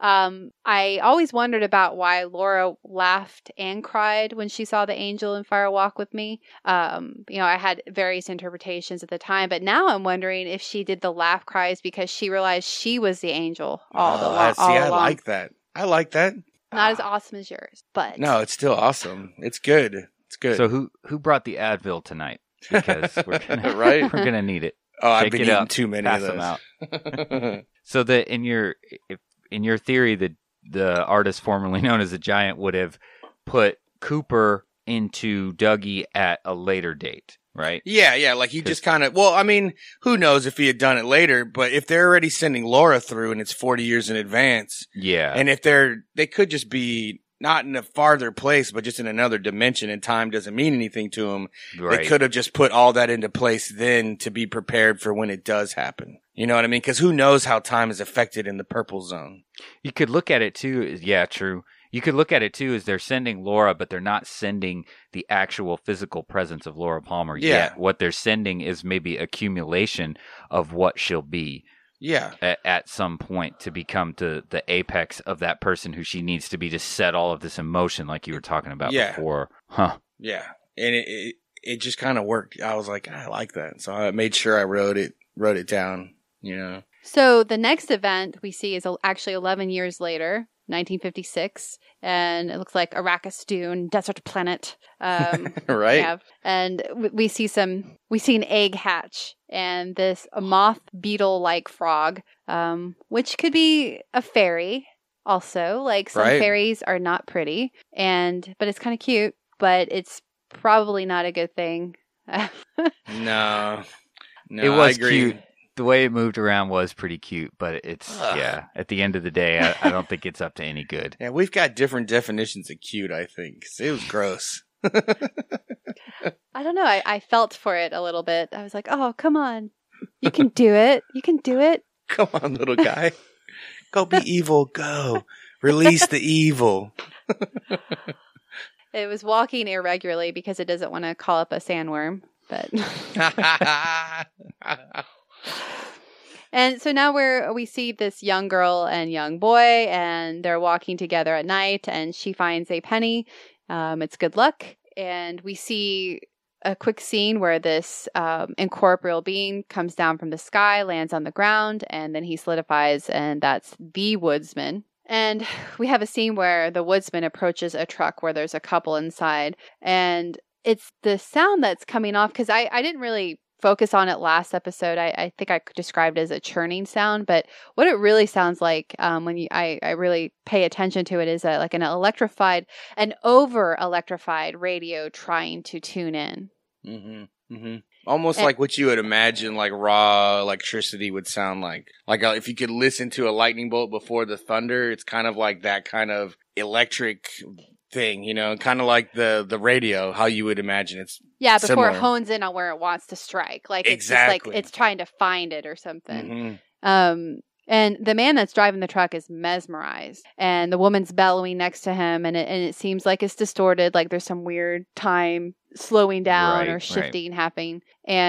I always wondered about why Laura laughed and cried when she saw the angel in Fire Walk with Me. I had various interpretations at the time, but now I'm wondering if she did the laugh cries because she realized she was the angel all along. I like that. I like that. Not as awesome as yours, but no, it's still awesome. It's good. It's good. So who brought the Advil tonight? Because we're gonna right? We're gonna need it. Oh, I've been eating too many Pass of those. them out. So in your theory, the artist formerly known as the Giant would have put Cooper into Dougie at a later date, right? Yeah. Like he just kind of. Well, I mean, who knows if he had done it later? But if they're already sending Laura through and it's 40 years in advance, and if they could just be not in a farther place, but just in another dimension, and time doesn't mean anything to them. Right. They could have just put all that into place then to be prepared for when it does happen. You know what I mean? Because who knows how time is affected in the purple zone. You could look at it too. Yeah, true. You could look at it too as they're sending Laura, but they're not sending the actual physical presence of Laura Palmer yet. What they're sending is maybe accumulation of what she'll be. Yeah. At some point to become the apex of that person who she needs to be to set all of this emotion like you were talking about before. Huh. Yeah. And it just kind of worked. I was like, I like that. So I made sure I wrote it down, So the next event we see is actually 11 years later, 1956, and it looks like Arrakis Dune, desert planet. Right. And we see an egg hatch and this moth beetle-like frog, which could be a fairy also. Like some fairies are not pretty, but it's kind of cute, but it's probably not a good thing. No, it was cute. The way it moved around was pretty cute, but it's, at the end of the day, I don't think it's up to any good. Yeah, we've got different definitions of cute, I think. It was gross. I don't know. I felt for it a little bit. I was like, oh, come on. You can do it. You can do it. Come on, little guy. Go be evil. Go. Release the evil. It was walking irregularly because it doesn't want to call up a sandworm, but... And so now we see this young girl and young boy, and they're walking together at night, and she finds a penny. It's good luck. And we see a quick scene where this incorporeal being comes down from the sky, lands on the ground, and then he solidifies, and that's the woodsman. And we have a scene where the woodsman approaches a truck where there's a couple inside, and it's the sound that's coming off, because I didn't really focus on it last episode. I think I described it as a churning sound, but what it really sounds like when I really pay attention to it is like an over-electrified radio trying to tune in. Mm-hmm. Mm-hmm. Almost like what you would imagine like raw electricity would sound like. Like if you could listen to a lightning bolt before the thunder, it's kind of like that kind of electric thing, kind of like the radio, how you would imagine it's before similar. It hones in on where it wants to strike. Like it's exactly. just like it's trying to find it or something. Mm-hmm. And the man that's driving the truck is mesmerized, and the woman's bellowing next to him, and it seems like it's distorted, like there's some weird time slowing down or shifting happening. And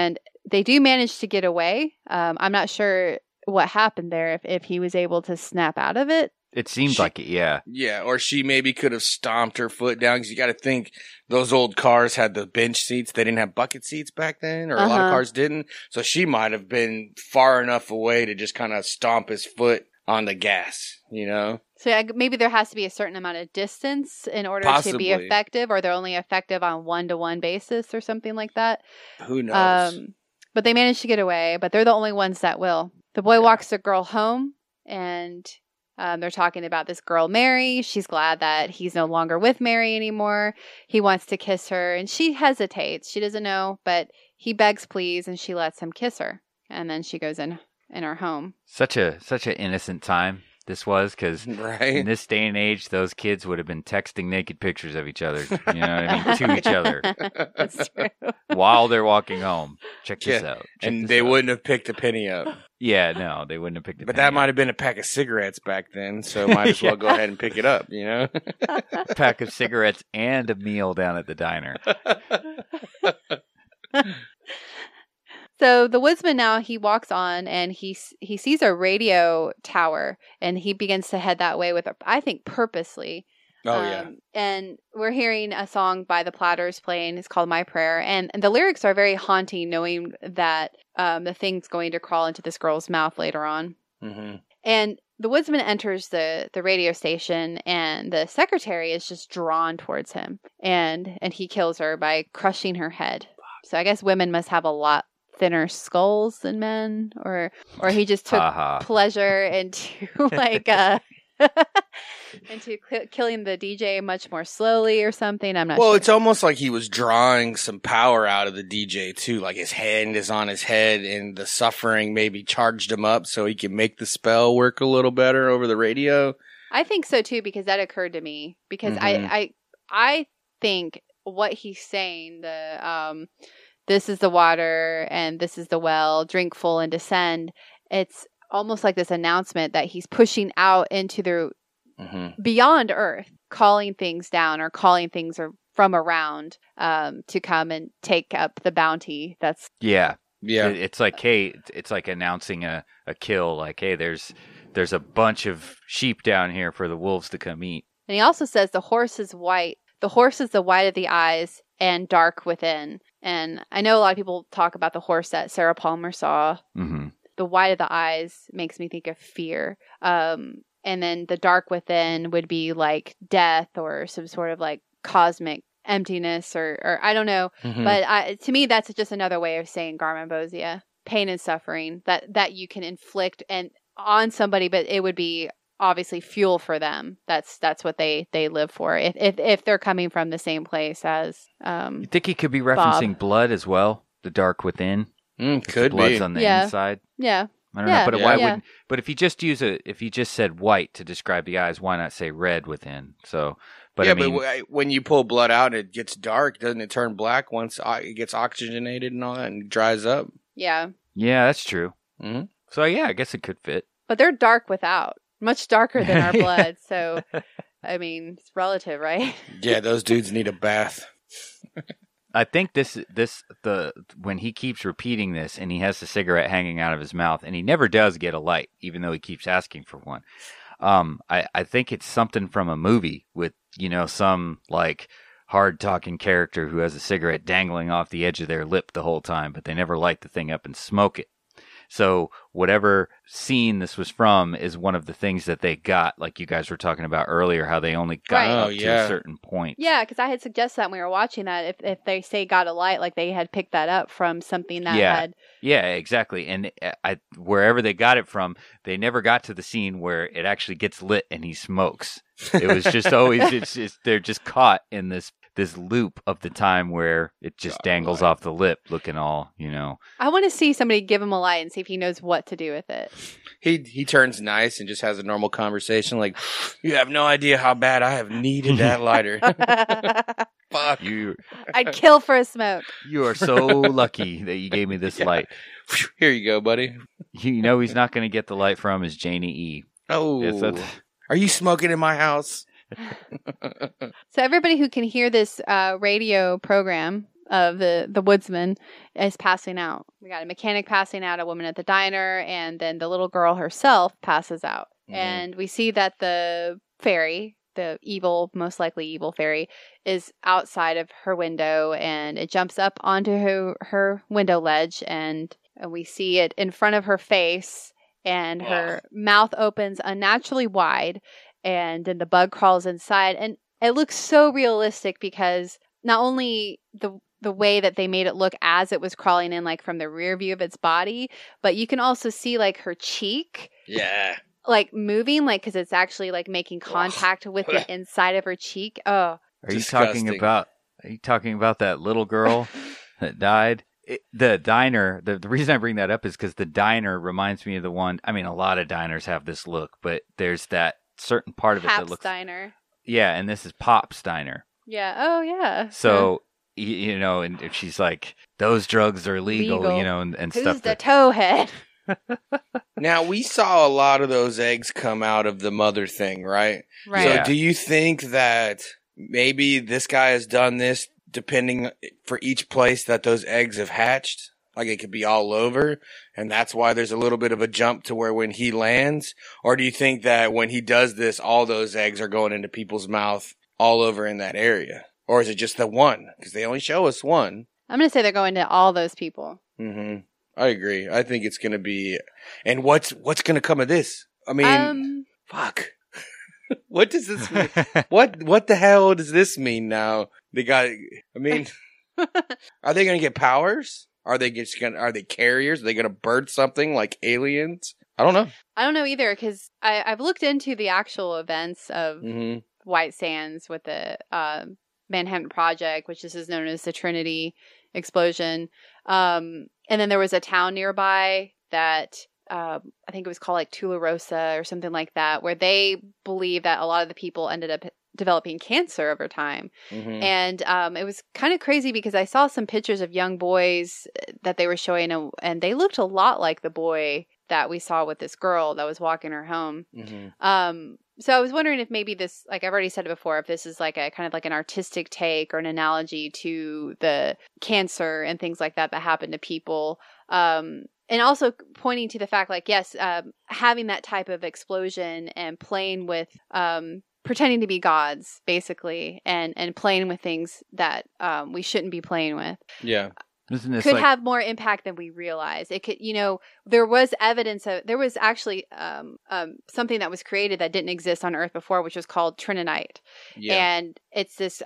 they do manage to get away. I'm not sure what happened there, if he was able to snap out of it. It seems like it, yeah. Yeah, or she maybe could have stomped her foot down, because you got to think those old cars had the bench seats. They didn't have bucket seats back then, or a lot of cars didn't. So she might have been far enough away to just kind of stomp his foot on the gas, you know? So maybe there has to be a certain amount of distance in order to be effective, or they're only effective on 1-to-1 basis or something like that. Who knows? But they managed to get away, but they're the only ones that will. The boy walks the girl home, and they're talking about this girl, Mary. She's glad that he's no longer with Mary anymore. He wants to kiss her, and she hesitates. She doesn't know, but he begs please, and she lets him kiss her. And then she goes in her home. Such an innocent time this was, because right? in this day and age, those kids would have been texting naked pictures of each other, you know what I mean, to each other. That's true. While they're walking home. Check this out. And they wouldn't have picked a penny up. Yeah, no, they wouldn't have picked it up. But that might have been a pack of cigarettes back then, so might as well go ahead and pick it up, you know? Pack of cigarettes and a meal down at the diner. So the woodsman now, he walks on, and he sees a radio tower, and he begins to head that way with, I think, purposely. Oh, yeah. And we're hearing a song by the Platters playing. It's called My Prayer. And the lyrics are very haunting, knowing that the thing's going to crawl into this girl's mouth later on. Mm-hmm. And the woodsman enters the radio station, and the secretary is just drawn towards him. And he kills her by crushing her head. So I guess women must have a lot thinner skulls than men, or he just took pleasure into into killing the DJ much more slowly or something. I'm not sure. Well, it's almost like he was drawing some power out of the DJ too. Like his hand is on his head, and the suffering maybe charged him up so he can make the spell work a little better over the radio. I think so too, because that occurred to me. Because I think what he's saying, this is the water and this is the well, drink full and descend. It's almost like this announcement that he's pushing out into the beyond Earth, calling things down or calling things from around to come and take up the bounty. That's yeah. It's like, hey, it's like announcing a kill. Like, hey, there's a bunch of sheep down here for the wolves to come eat. And he also says the horse is white. The horse is the white of the eyes and dark within. And I know a lot of people talk about the horse that Sarah Palmer saw. Mm-hmm. The white of the eyes makes me think of fear. And then the dark within would be like death or some sort of like cosmic emptiness or I don't know. Mm-hmm. But to me, that's just another way of saying Garmonbozia. Pain and suffering that you can inflict and on somebody, but it would be obviously fuel for them. That's what they live for. If they're coming from the same place as you think he could be referencing Bob. Blood as well? The dark within? Could the blood's be on the inside. Yeah. I don't know, but why wouldn't? But if you just if you just said white to describe the eyes, why not say red within? So, but yeah, I mean, but when you pull blood out, it gets dark. Doesn't it turn black once it gets oxygenated and all that and dries up? Yeah. Yeah, that's true. Mm-hmm. So yeah, I guess it could fit. But they're dark without, much darker than our blood. So, I mean, it's relative, right? Yeah, those dudes need a bath. I think when he keeps repeating this and he has the cigarette hanging out of his mouth and he never does get a light, even though he keeps asking for one. I think it's something from a movie with, some like hard talking character who has a cigarette dangling off the edge of their lip the whole time, but they never light the thing up and smoke it. So whatever scene this was from is one of the things that they got, like you guys were talking about earlier, how they only got up to a certain point. Yeah, because I had suggested that when we were watching that, if they say got a light, like they had picked that up from something that had... Yeah, exactly. And wherever they got it from, they never got to the scene where it actually gets lit and he smokes. It was just always, they're just caught in this loop of the time where it just dangles off the lip looking all, I want to see somebody give him a light and see if he knows what to do with it. He turns nice and just has a normal conversation like, you have no idea how bad I have needed that lighter. Fuck. I'd kill for a smoke. You are so lucky that you gave me this light. Here you go, buddy. He's not going to get the light from is Janie E. Oh. Are you smoking in my house? So everybody who can hear this radio program, of the woodsman is passing out. We got a mechanic passing out, a woman at the diner, and then the little girl herself passes out. Mhm. And we see that the fairy, the evil, most likely evil fairy, is outside of her window, and it jumps up onto her window ledge, and we see it in front of her face, and her mouth opens unnaturally wide, and then the bug crawls inside, and it looks so realistic because not only the way that they made it look as it was crawling in, like from the rear view of its body, but you can also see like her cheek, Yeah. like moving, like because it's actually like making contact with the inside of her cheek. Oh, Are you talking about that little girl that died? The diner, the reason I bring that up is because the diner reminds me of the one. I mean, a lot of diners have this look, but there's that certain part of it that Hap's looks. Diner. Yeah, and this is Pop's Diner. Yeah. Oh, yeah. So, you know, and if she's like, those drugs are legal. You know, and Who's stuff. the towhead? Now, we saw a lot of those eggs come out of the mother thing, right? Right. Yeah. So do you think that maybe this guy has done this depending for each place that those eggs have hatched? Like it could be all over, and that's why there's a little bit of a jump to where when he lands? Or do you think that when he does this, all those eggs are going into people's mouth all over in that area? Or is it just the one? Because they only show us one. I'm going to say they're going to all those people. Mm-hmm. I agree. I think it's going to be... And what's going to come of this? I mean, fuck. What does this mean? What the hell does this mean now? They got... I mean, are they going to get powers? Are they carriers? Are they going to bird something like aliens? I don't know. I don't know either, because I've looked into the actual events of White Sands with the Manhattan Project, which is known as the Trinity explosion. And then there was a town nearby that I think it was called like Tularosa or something like that, where they believe that a lot of the people ended up developing cancer over time. Mm-hmm. And it was kind of crazy because I saw some pictures of young boys that they were showing, and they looked a lot like the boy that we saw with this girl that was walking her home. Mm-hmm. So I was wondering if maybe this, like I've already said it before, if this is like a kind of like an artistic take or an analogy to the cancer and things like that happen to people. And also pointing to the fact, like, yes, having that type of explosion and playing with, pretending to be gods, basically, and playing with things that we shouldn't be playing with. Yeah. Could have more impact than we realize. It could, there was evidence of, there was actually something that was created that didn't exist on Earth before, which was called Trinonite. Yeah. And it's this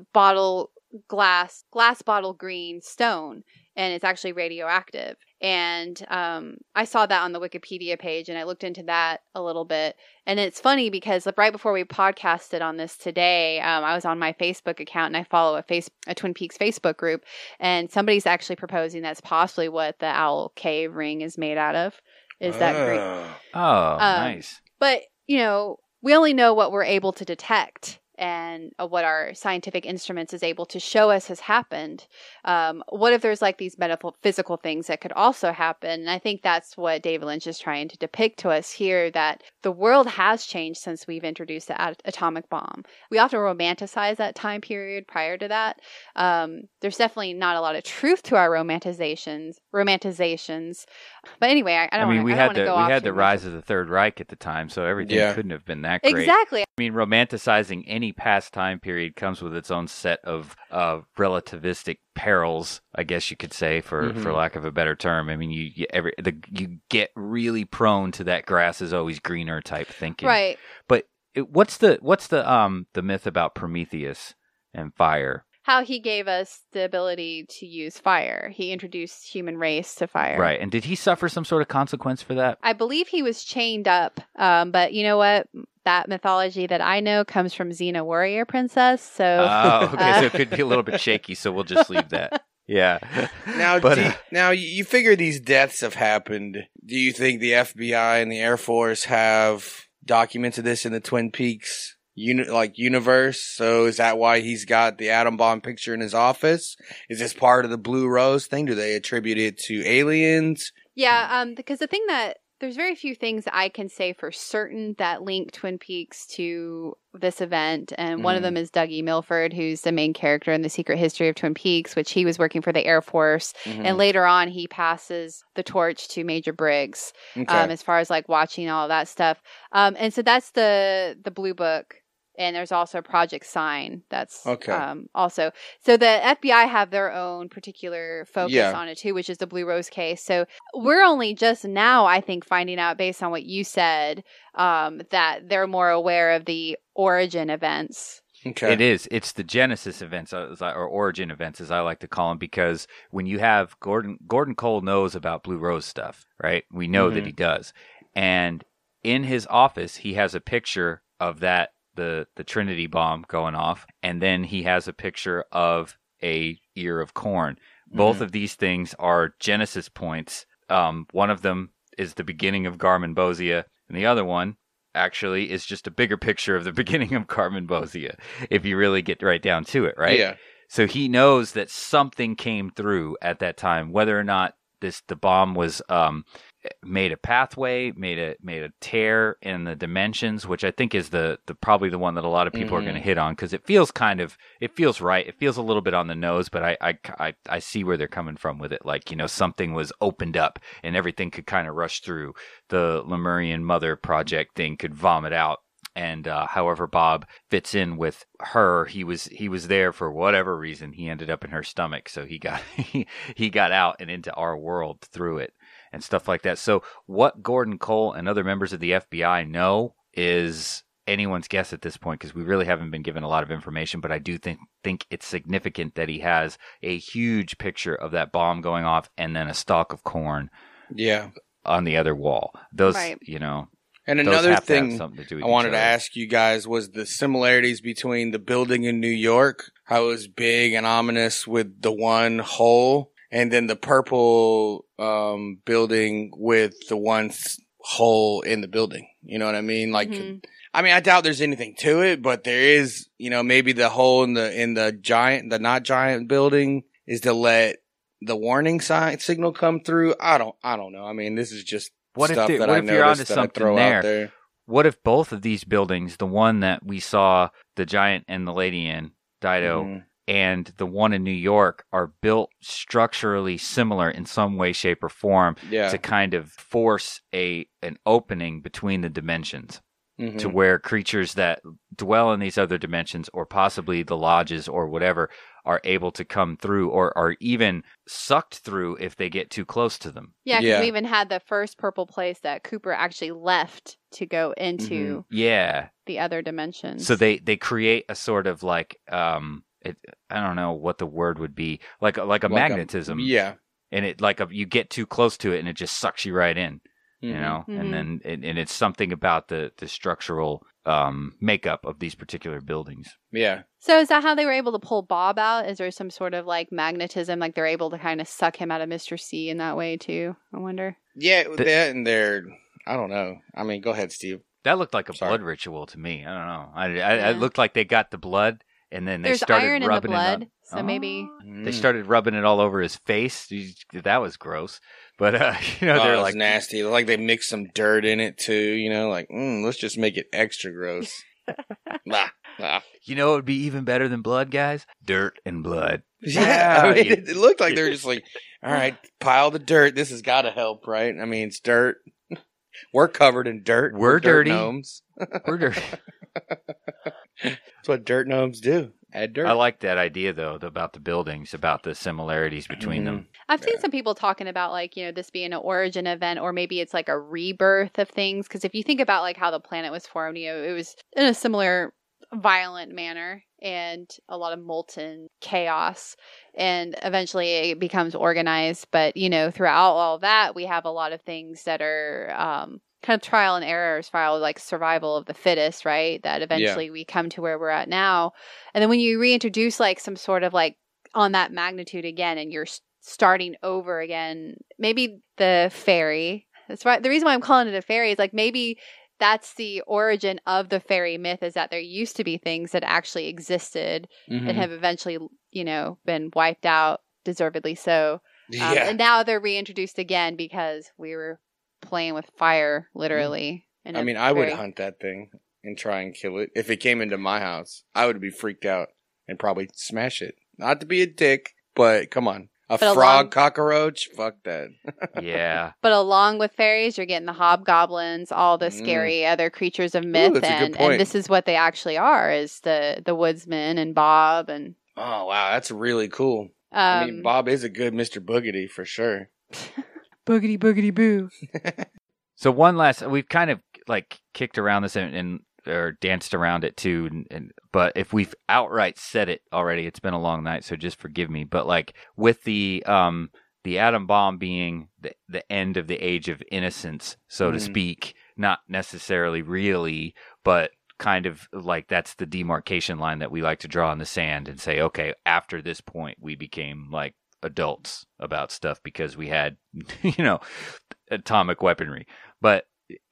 glass bottle green stone, and it's actually radioactive. And I saw that on the Wikipedia page, and I looked into that a little bit. And it's funny because right before we podcasted on this today, I was on my Facebook account, and I follow a Twin Peaks Facebook group, and somebody's actually proposing that's possibly what the Owl Cave ring is made out of. Is that great? Oh, nice. But, we only know what we're able to detect and what our scientific instruments is able to show us has happened. What if there's like these metaphysical things that could also happen? And I think that's what David Lynch is trying to depict to us here, that the world has changed since we've introduced the atomic bomb. We often romanticize that time period prior to that. There's definitely not a lot of truth to our romantizations. But anyway, we had the rise of the Third Reich at the time, so everything couldn't have been that great. Exactly. I mean, romanticizing any past time period comes with its own set of relativistic perils, I guess you could say, for lack of a better term. I mean, you get really prone to that grass is always greener type thinking, right? But what's the myth about Prometheus and fire? How he gave us the ability to use fire. He introduced human race to fire. Right. And did he suffer some sort of consequence for that? I believe he was chained up. But you know what? That mythology that I know comes from Xena Warrior Princess. So, okay. So it could be a little bit shaky. So we'll just leave that. Yeah. Now, you figure these deaths have happened. Do you think the FBI and the Air Force have documented this in the Twin Peaks universe? So is that why he's got the atom bomb picture in his office? Is this part of the Blue Rose thing? Do they attribute it to aliens? Yeah, because the thing that There's very few things I can say for certain that link Twin Peaks to this event. And one of them is Dougie Milford, who's the main character in The Secret History of Twin Peaks, which he was working for the Air Force. And later on, he passes the torch to Major Briggs as far as like watching all that stuff. And so that's the Blue Book. And there's also Project Sign. That's also. So the FBI have their own particular focus on it too, which is the Blue Rose case. So we're only just now, I think, finding out based on what you said, that they're more aware of the origin events. Okay. It is. It's the Genesis events, or origin events, as I like to call them, because when you have Gordon Cole knows about Blue Rose stuff, right? We know that he does. And in his office, he has a picture of that, the Trinity bomb going off, and then he has a picture of a ear of corn. Both of these things are Genesis points. One of them is the beginning of Garmonbozia, and the other one actually is just a bigger picture of the beginning of Garmonbozia, if you really get right down to it, right? Yeah. So he knows that something came through at that time, whether or not the bomb was made a pathway, made a tear in the dimensions, which I think is the probably the one that a lot of people are going to hit on, because it feels right. It feels a little bit on the nose, but I see where they're coming from with it. Like, something was opened up and everything could kind of rush through. The Lemurian Mother Project thing could vomit out. And however Bob fits in with her, he was there for whatever reason. He ended up in her stomach, so he got he got out and into our world through it and stuff like that. So what Gordon Cole and other members of the FBI know is anyone's guess at this point, because we really haven't been given a lot of information. But I do think it's significant that he has a huge picture of that bomb going off and then a stalk of corn, on the other wall. Those, And another thing I wanted to ask you guys was the similarities between the building in New York, how it was big and ominous with the one hole, and then the purple building with the one hole in the building. You know what I mean? Like, I doubt there's anything to it, but there is, maybe the hole in the not giant building is to let the warning signal come through. I don't know. This is just What if you're onto something there? What if both of these buildings, the one that we saw the giant and the lady in, Dido, and the one in New York, are built structurally similar in some way, shape, or form to kind of force an opening between the dimensions to where creatures that dwell in these other dimensions, or possibly the lodges or whatever, are able to come through, or are even sucked through if they get too close to them. Yeah, because we even had the first purple place that Cooper actually left to go into the other dimensions. So they create a sort of like, I don't know what the word would be, like a magnetism. And it you get too close to it and it just sucks you right in. And then and it's something about the structural makeup of these particular buildings. Yeah. So is that how they were able to pull Bob out? Is there some sort of like magnetism, like they're able to kind of suck him out of Mr. C in that way too? I wonder. Yeah, that and they're, I don't know. Go ahead, Steve. That looked like a blood ritual to me. I don't know. It looked like they got the blood and then they started iron rubbing in the blood, it up. so maybe they started rubbing it all over his face. That was gross. But they're like nasty. Like they mixed some dirt in it too. Let's just make it extra gross. You know what would be even better than blood, guys? Dirt and blood. Yeah, it looked like they were just like, all right, pile the dirt. This has got to help, right? It's dirt. We're covered in dirt. We're dirty. Dirt gnomes. We're dirty. That's what dirt gnomes do. Add dirt. I like that idea, though, about the buildings, about the similarities between them. I've seen some people talking about, this being an origin event, or maybe it's like a rebirth of things. Because if you think about, how the planet was formed, it was in a similar violent manner and a lot of molten chaos. And eventually it becomes organized. But, throughout all that, we have a lot of things that are kind of trial and error as far as like survival of the fittest, right? That eventually we come to where we're at now. And then when you reintroduce some sort of on that magnitude again, and you're starting over again, maybe the fairy, that's right. The reason why I'm calling it a fairy is maybe that's the origin of the fairy myth, is that there used to be things that actually existed and have eventually, been wiped out, deservedly so. And now they're reintroduced again because we were playing with fire, literally. in I a mean, I would very- hunt that thing and try and kill it. If it came into my house, I would be freaked out and probably smash it. Not to be a dick, but come on. A But frog along- cockroach? Fuck that. Yeah. But along with fairies, you're getting the hobgoblins, all the Mm. scary other creatures of myth, that's a good and point. this is what they actually are: is the woodsman and Bob and. Oh, wow. That's really cool. I mean, Bob is a good Mr. Boogedy for sure. boogity boogity boo. So one last, we've kind of like kicked around this and or danced around it too, but if we've outright said it already, it's been a long night, so just forgive me. But like with the atom bomb being the end of the age of innocence, so to speak, not necessarily really, but kind of like that's the demarcation line that we like to draw in the sand and say, okay, after this point, we became like adults about stuff because we had, atomic weaponry. But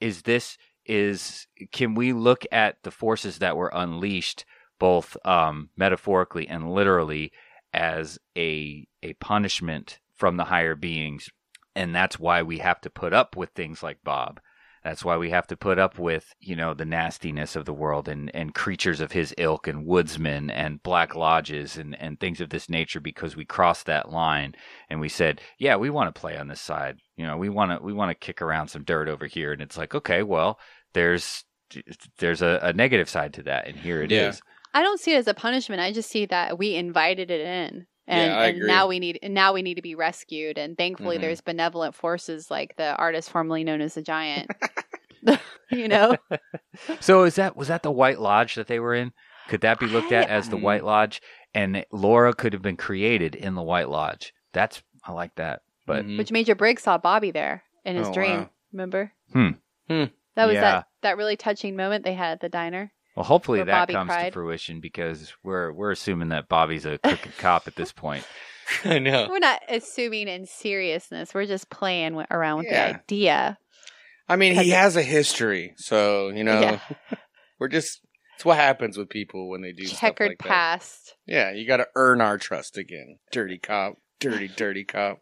can we look at the forces that were unleashed both metaphorically and literally as a punishment from the higher beings? And that's why we have to put up with things like Bob. That's why we have to put up with, the nastiness of the world and creatures of his ilk and woodsmen and black lodges and things of this nature, because we crossed that line and we said, yeah, we want to play on this side. We want to kick around some dirt over here. And it's like, okay, well, there's a negative side to that. And here it is. I don't see it as a punishment. I just see that we invited it in. And, I and agree. now we need to be rescued. And thankfully, there's benevolent forces like the artist formerly known as the Giant. So was that the White Lodge that they were in? Could that be looked at as the White Lodge? And Laura could have been created in the White Lodge. I like that. But Which Major Briggs saw Bobby there in his dream. Wow. Remember? Hmm. That was Yeah. that really touching moment they had at the diner. well, hopefully Where that Bobby comes to cried. fruition, because we're assuming that Bobby's a crooked cop at this point. I know. We're not assuming in seriousness. We're just playing around with the Yeah. idea. I mean, he has a history, so, Yeah. it's what happens with people when they do stuff Checkered like that. past. Yeah, you got to earn our trust again. Dirty cop. Dirty cop.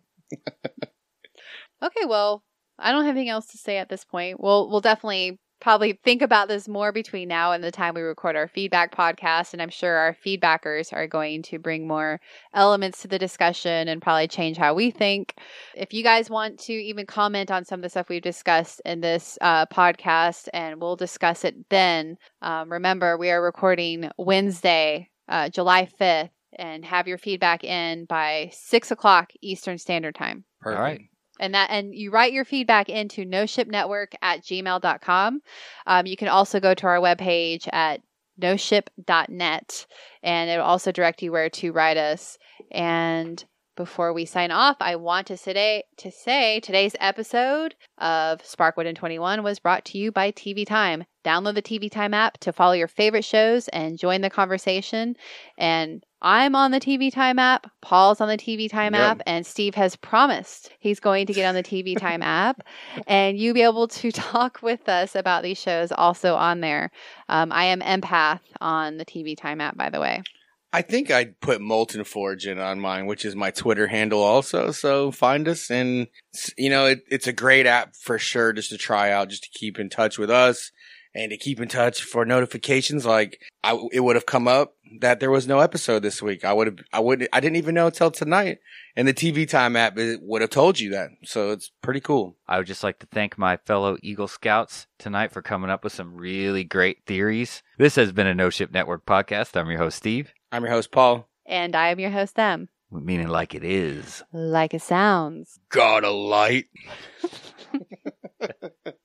Okay, well, I don't have anything else to say at this point. We'll definitely probably think about this more between now and the time we record our feedback podcast, and I'm sure our feedbackers are going to bring more elements to the discussion and probably change how we think. If you guys want to even comment on some of the stuff we've discussed in this podcast, and we'll discuss it then. Remember, we are recording Wednesday, July 5th, and have your feedback in by 6 o'clock Eastern Standard Time. Perfect. All right. And you write your feedback into noshipnetwork@gmail.com. You can also go to our webpage at noship.net, and it'll also direct you where to write us. And before we sign off, I want to say today's episode of Sparkwood and 21 was brought to you by TV Time. Download the TV Time app to follow your favorite shows and join the conversation. And I'm on the TV Time app, Paul's on the TV Time Yep. app, and Steve has promised he's going to get on the TV Time app, and you'll be able to talk with us about these shows also on there. I am Empath on the TV Time app, by the way. I think I'd put Molten Forge in on mine, which is my Twitter handle also. So find us, and it's a great app for sure, just to try out, just to keep in touch with us and to keep in touch for notifications. Like it would have come up that there was no episode this week. I didn't even know until tonight, and the TV Time app would have told you that. So it's pretty cool. I would just like to thank my fellow Eagle Scouts tonight for coming up with some really great theories. This has been a No Ship Network podcast. I'm your host, Steve. I'm your host, Paul. And I am your host, Them. Meaning like it is. Like it sounds. Got a light.